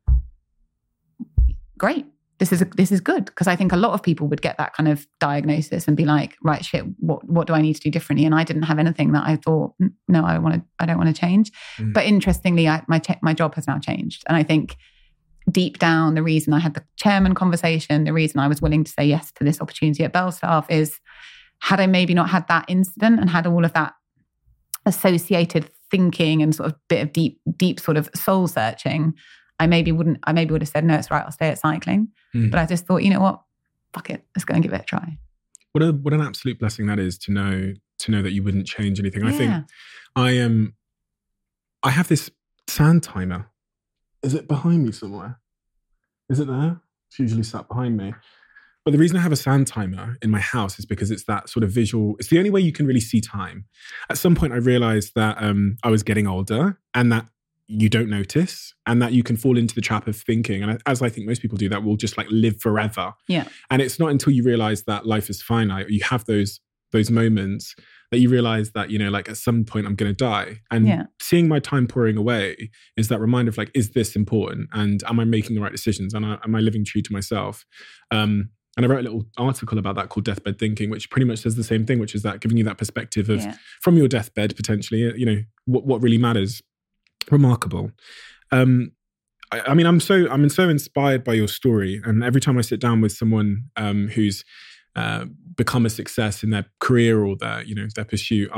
great, this is good. Because I think a lot of people would get that kind of diagnosis and be like, right, shit, what do I need to do differently? And I didn't have anything that I thought, no, I don't want to change. But interestingly, my job has now changed. And I think deep down, the reason I had the chairman conversation, the reason I was willing to say yes to this opportunity at Belstaff is, had I maybe not had that incident and had all of that associated thinking and sort of bit of deep sort of soul searching, I maybe would have said, no, it's right, I'll stay at cycling. But I just thought, you know what? Fuck it. Let's go and give it a try. What an absolute blessing that is to know that you wouldn't change anything. Yeah. I think I have this sand timer. Is it behind me somewhere? Is it there? It's usually sat behind me. But the reason I have a sand timer in my house is because it's that sort of visual. It's the only way you can really see time. At some point, I realized that I was getting older, and that you don't notice, and that you can fall into the trap of thinking, and as I think most people do, that we'll just like live forever. Yeah. And it's not until you realize that life is finite, or you have those moments, that you realize that, like at some point I'm going to die. And seeing my time pouring away is that reminder of like, is this important? And am I making the right decisions? And am I living true to myself? And I wrote a little article about that called Deathbed Thinking, which pretty much says the same thing, which is that giving you that perspective of from your deathbed, potentially, what really matters. Remarkable. I'm so inspired by your story, and every time I sit down with someone who's become a success in their career or their pursuit,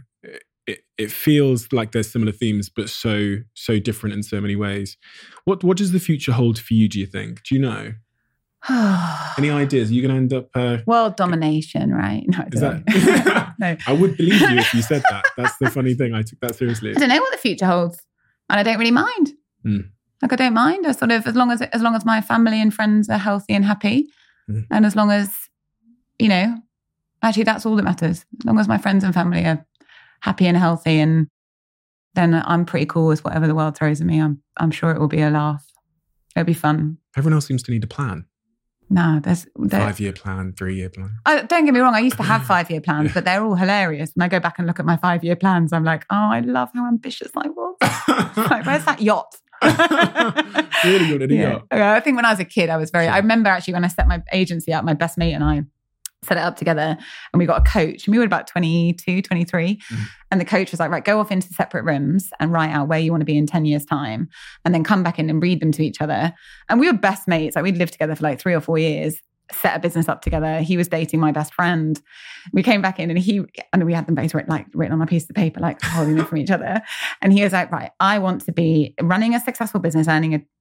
it feels like there's similar themes, but so different in so many ways. What does the future hold for you? Do you think? Do you know? Any ideas? Are you going to end up world domination? Right? No, is that? No. I would believe you if you said that. That's the funny thing. I took that seriously. I don't know what the future holds. And I don't really mind. Like, I don't mind. I sort of, as long as my family and friends are healthy and happy, and as long as, actually that's all that matters. As long as my friends and family are happy and healthy, and then I'm pretty cool with whatever the world throws at me. I'm sure it will be a laugh. It'll be fun. Everyone else seems to need a plan. No, there's 5-year plan, 3-year plan. Don't get me wrong. I used to have 5-year plans, but they're all hilarious. When I go back and look at my 5-year plans, I'm like, oh, I love how ambitious I was. Like, where's that yacht? Really, you wanted a yacht? I think when I was a kid, I was very. Sure. I remember actually when I set my agency up, my best mate and I set it up together, and we got a coach, and we were about 22, 23. And the coach was like, right, go off into separate rooms and write out where you want to be in 10 years' time, and then come back in and read them to each other. And we were best mates. Like, we'd lived together for like 3 or 4 years, set a business up together. He was dating my best friend. We came back in, and we had them both written on a piece of paper, like holding them from each other. And he was like, right, I want to be running a successful business, earning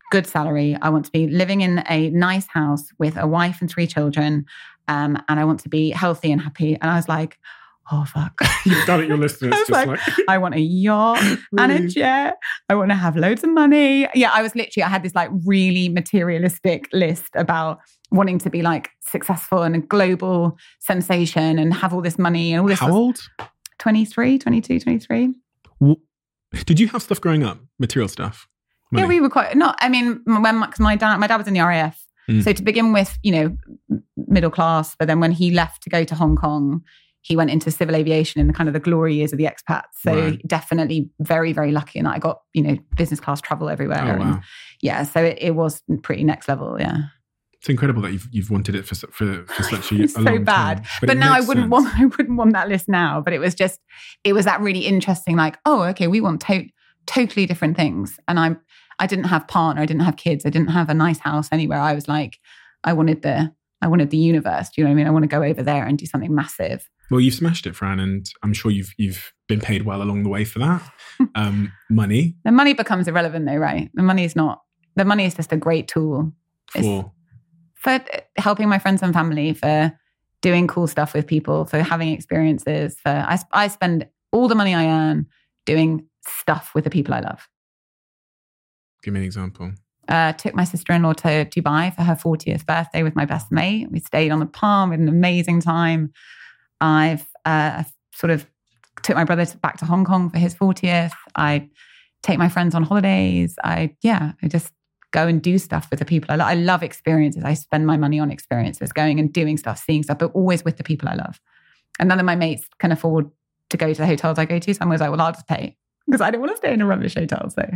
good salary. I want to be living in a nice house with a wife and 3 children. And I want to be healthy and happy. And I was like, oh, fuck. You've done it, your listeners. I was like, I want a yacht and a jet. I want to have loads of money. Yeah, I had this like really materialistic list about wanting to be like successful and a global sensation and have all this money and all this. How old? 22, 23. Did you have stuff growing up? Material stuff? Money? Yeah, we were quite, because my dad was in the RAF. So to begin with, middle class, but then when he left to go to Hong Kong, he went into civil aviation in the kind of the glory years of the expats. So definitely very, very lucky in that I got, business class travel everywhere. Oh, wow. And yeah, so it was pretty next level, yeah. It's incredible that you've wanted it for such a it's long so bad. time. But now I wouldn't want that list now. But it was that really interesting, like, oh, okay, we want totally different things. And I didn't have partner, I didn't have kids, I didn't have a nice house anywhere. I was like, I wanted the universe. Do you know what I mean? I want to go over there and do something massive. Well, you've smashed it, Fran, and I'm sure you've been paid well along the way for that. Money. The money becomes irrelevant though, right? The money is just a great tool. For helping my friends and family, for doing cool stuff with people, for having experiences. I spend all the money I earn doing stuff with the people I love. Give me an example. Took my sister-in-law to Dubai for her 40th birthday with my best mate. We stayed on the Palm, we had an amazing time. I've sort of took my brother back to Hong Kong for his 40th. I take my friends on holidays. I just go and do stuff with the people I love. I love experiences. I spend my money on experiences, going and doing stuff, seeing stuff, but always with the people I love. And none of my mates can afford to go to the hotels I go to. So I'm always like, well, I'll just pay because I don't want to stay in a rubbish hotel. So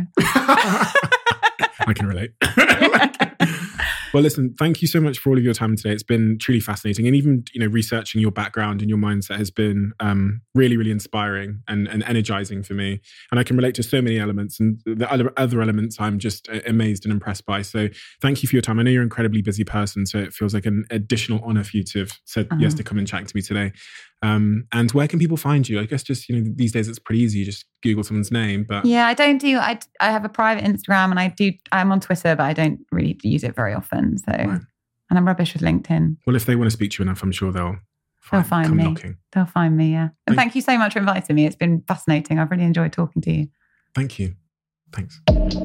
I can relate. Well, listen, thank you so much for all of your time today. It's been truly fascinating. And even, researching your background and your mindset has been really, really inspiring and energizing for me. And I can relate to so many elements. And the other elements I'm just amazed and impressed by. So thank you for your time. I know you're an incredibly busy person, so it feels like an additional honor for you to have said yes to come and chat to me today. And where can people find you? I guess just, these days it's pretty easy. You just Google someone's name. But yeah, I have a private Instagram and I'm on Twitter, but I don't really use it very often. So, and I'm rubbish with LinkedIn. Well, if they want to speak to you enough, I'm sure they'll find me. Knocking. They'll find me, yeah. And thank you so much for inviting me. It's been fascinating. I've really enjoyed talking to you. Thank you. Thanks.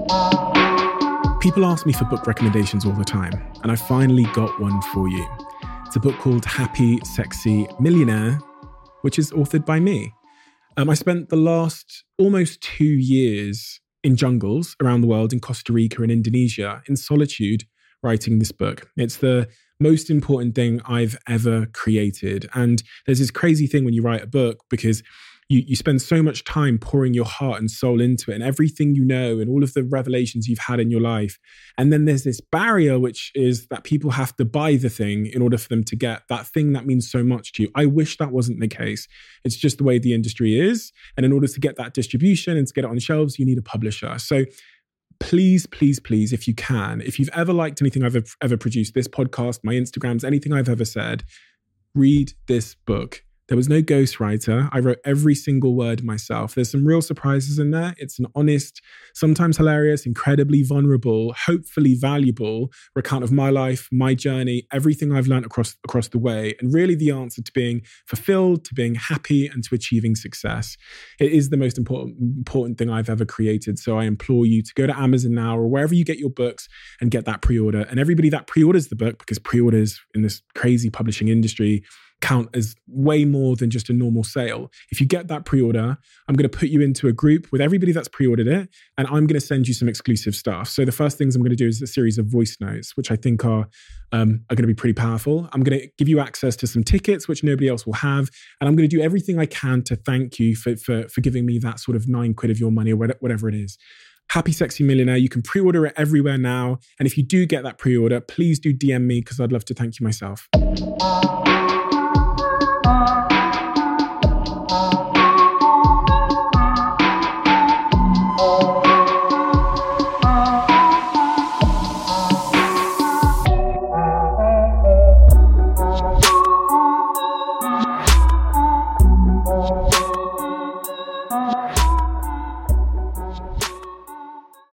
People ask me for book recommendations all the time, and I finally got one for you. It's a book called Happy, Sexy Millionaire, which is authored by me. I spent the last almost 2 years in jungles around the world, in Costa Rica and Indonesia, in solitude, writing this book. It's the most important thing I've ever created. And there's this crazy thing when you write a book, because you spend so much time pouring your heart and soul into it and everything and all of the revelations you've had in your life. And then there's this barrier, which is that people have to buy the thing in order for them to get that thing that means so much to you. I wish that wasn't the case. It's just the way the industry is. And in order to get that distribution and to get it on shelves, you need a publisher. So please, please, please, if you can, if you've ever liked anything I've ever produced, this podcast, my Instagrams, anything I've ever said, read this book. There was no ghostwriter. I wrote every single word myself. There's some real surprises in there. It's an honest, sometimes hilarious, incredibly vulnerable, hopefully valuable recount of my life, my journey, everything I've learned across the way, and really the answer to being fulfilled, to being happy, and to achieving success. It is the most important thing I've ever created. So I implore you to go to Amazon now or wherever you get your books and get that pre-order. And everybody that pre-orders the book, because pre-orders in this crazy publishing industry count as way more than just a normal sale. If you get that pre-order, I'm going to put you into a group with everybody that's pre-ordered it, and I'm going to send you some exclusive stuff. So the first things I'm going to do is a series of voice notes, which I think are going to be pretty powerful. I'm going to give you access to some tickets, which nobody else will have. And I'm going to do everything I can to thank you for giving me that sort of £9 of your money or whatever it is. Happy Sexy Millionaire. You can pre-order it everywhere now. And if you do get that pre-order, please do DM me because I'd love to thank you myself.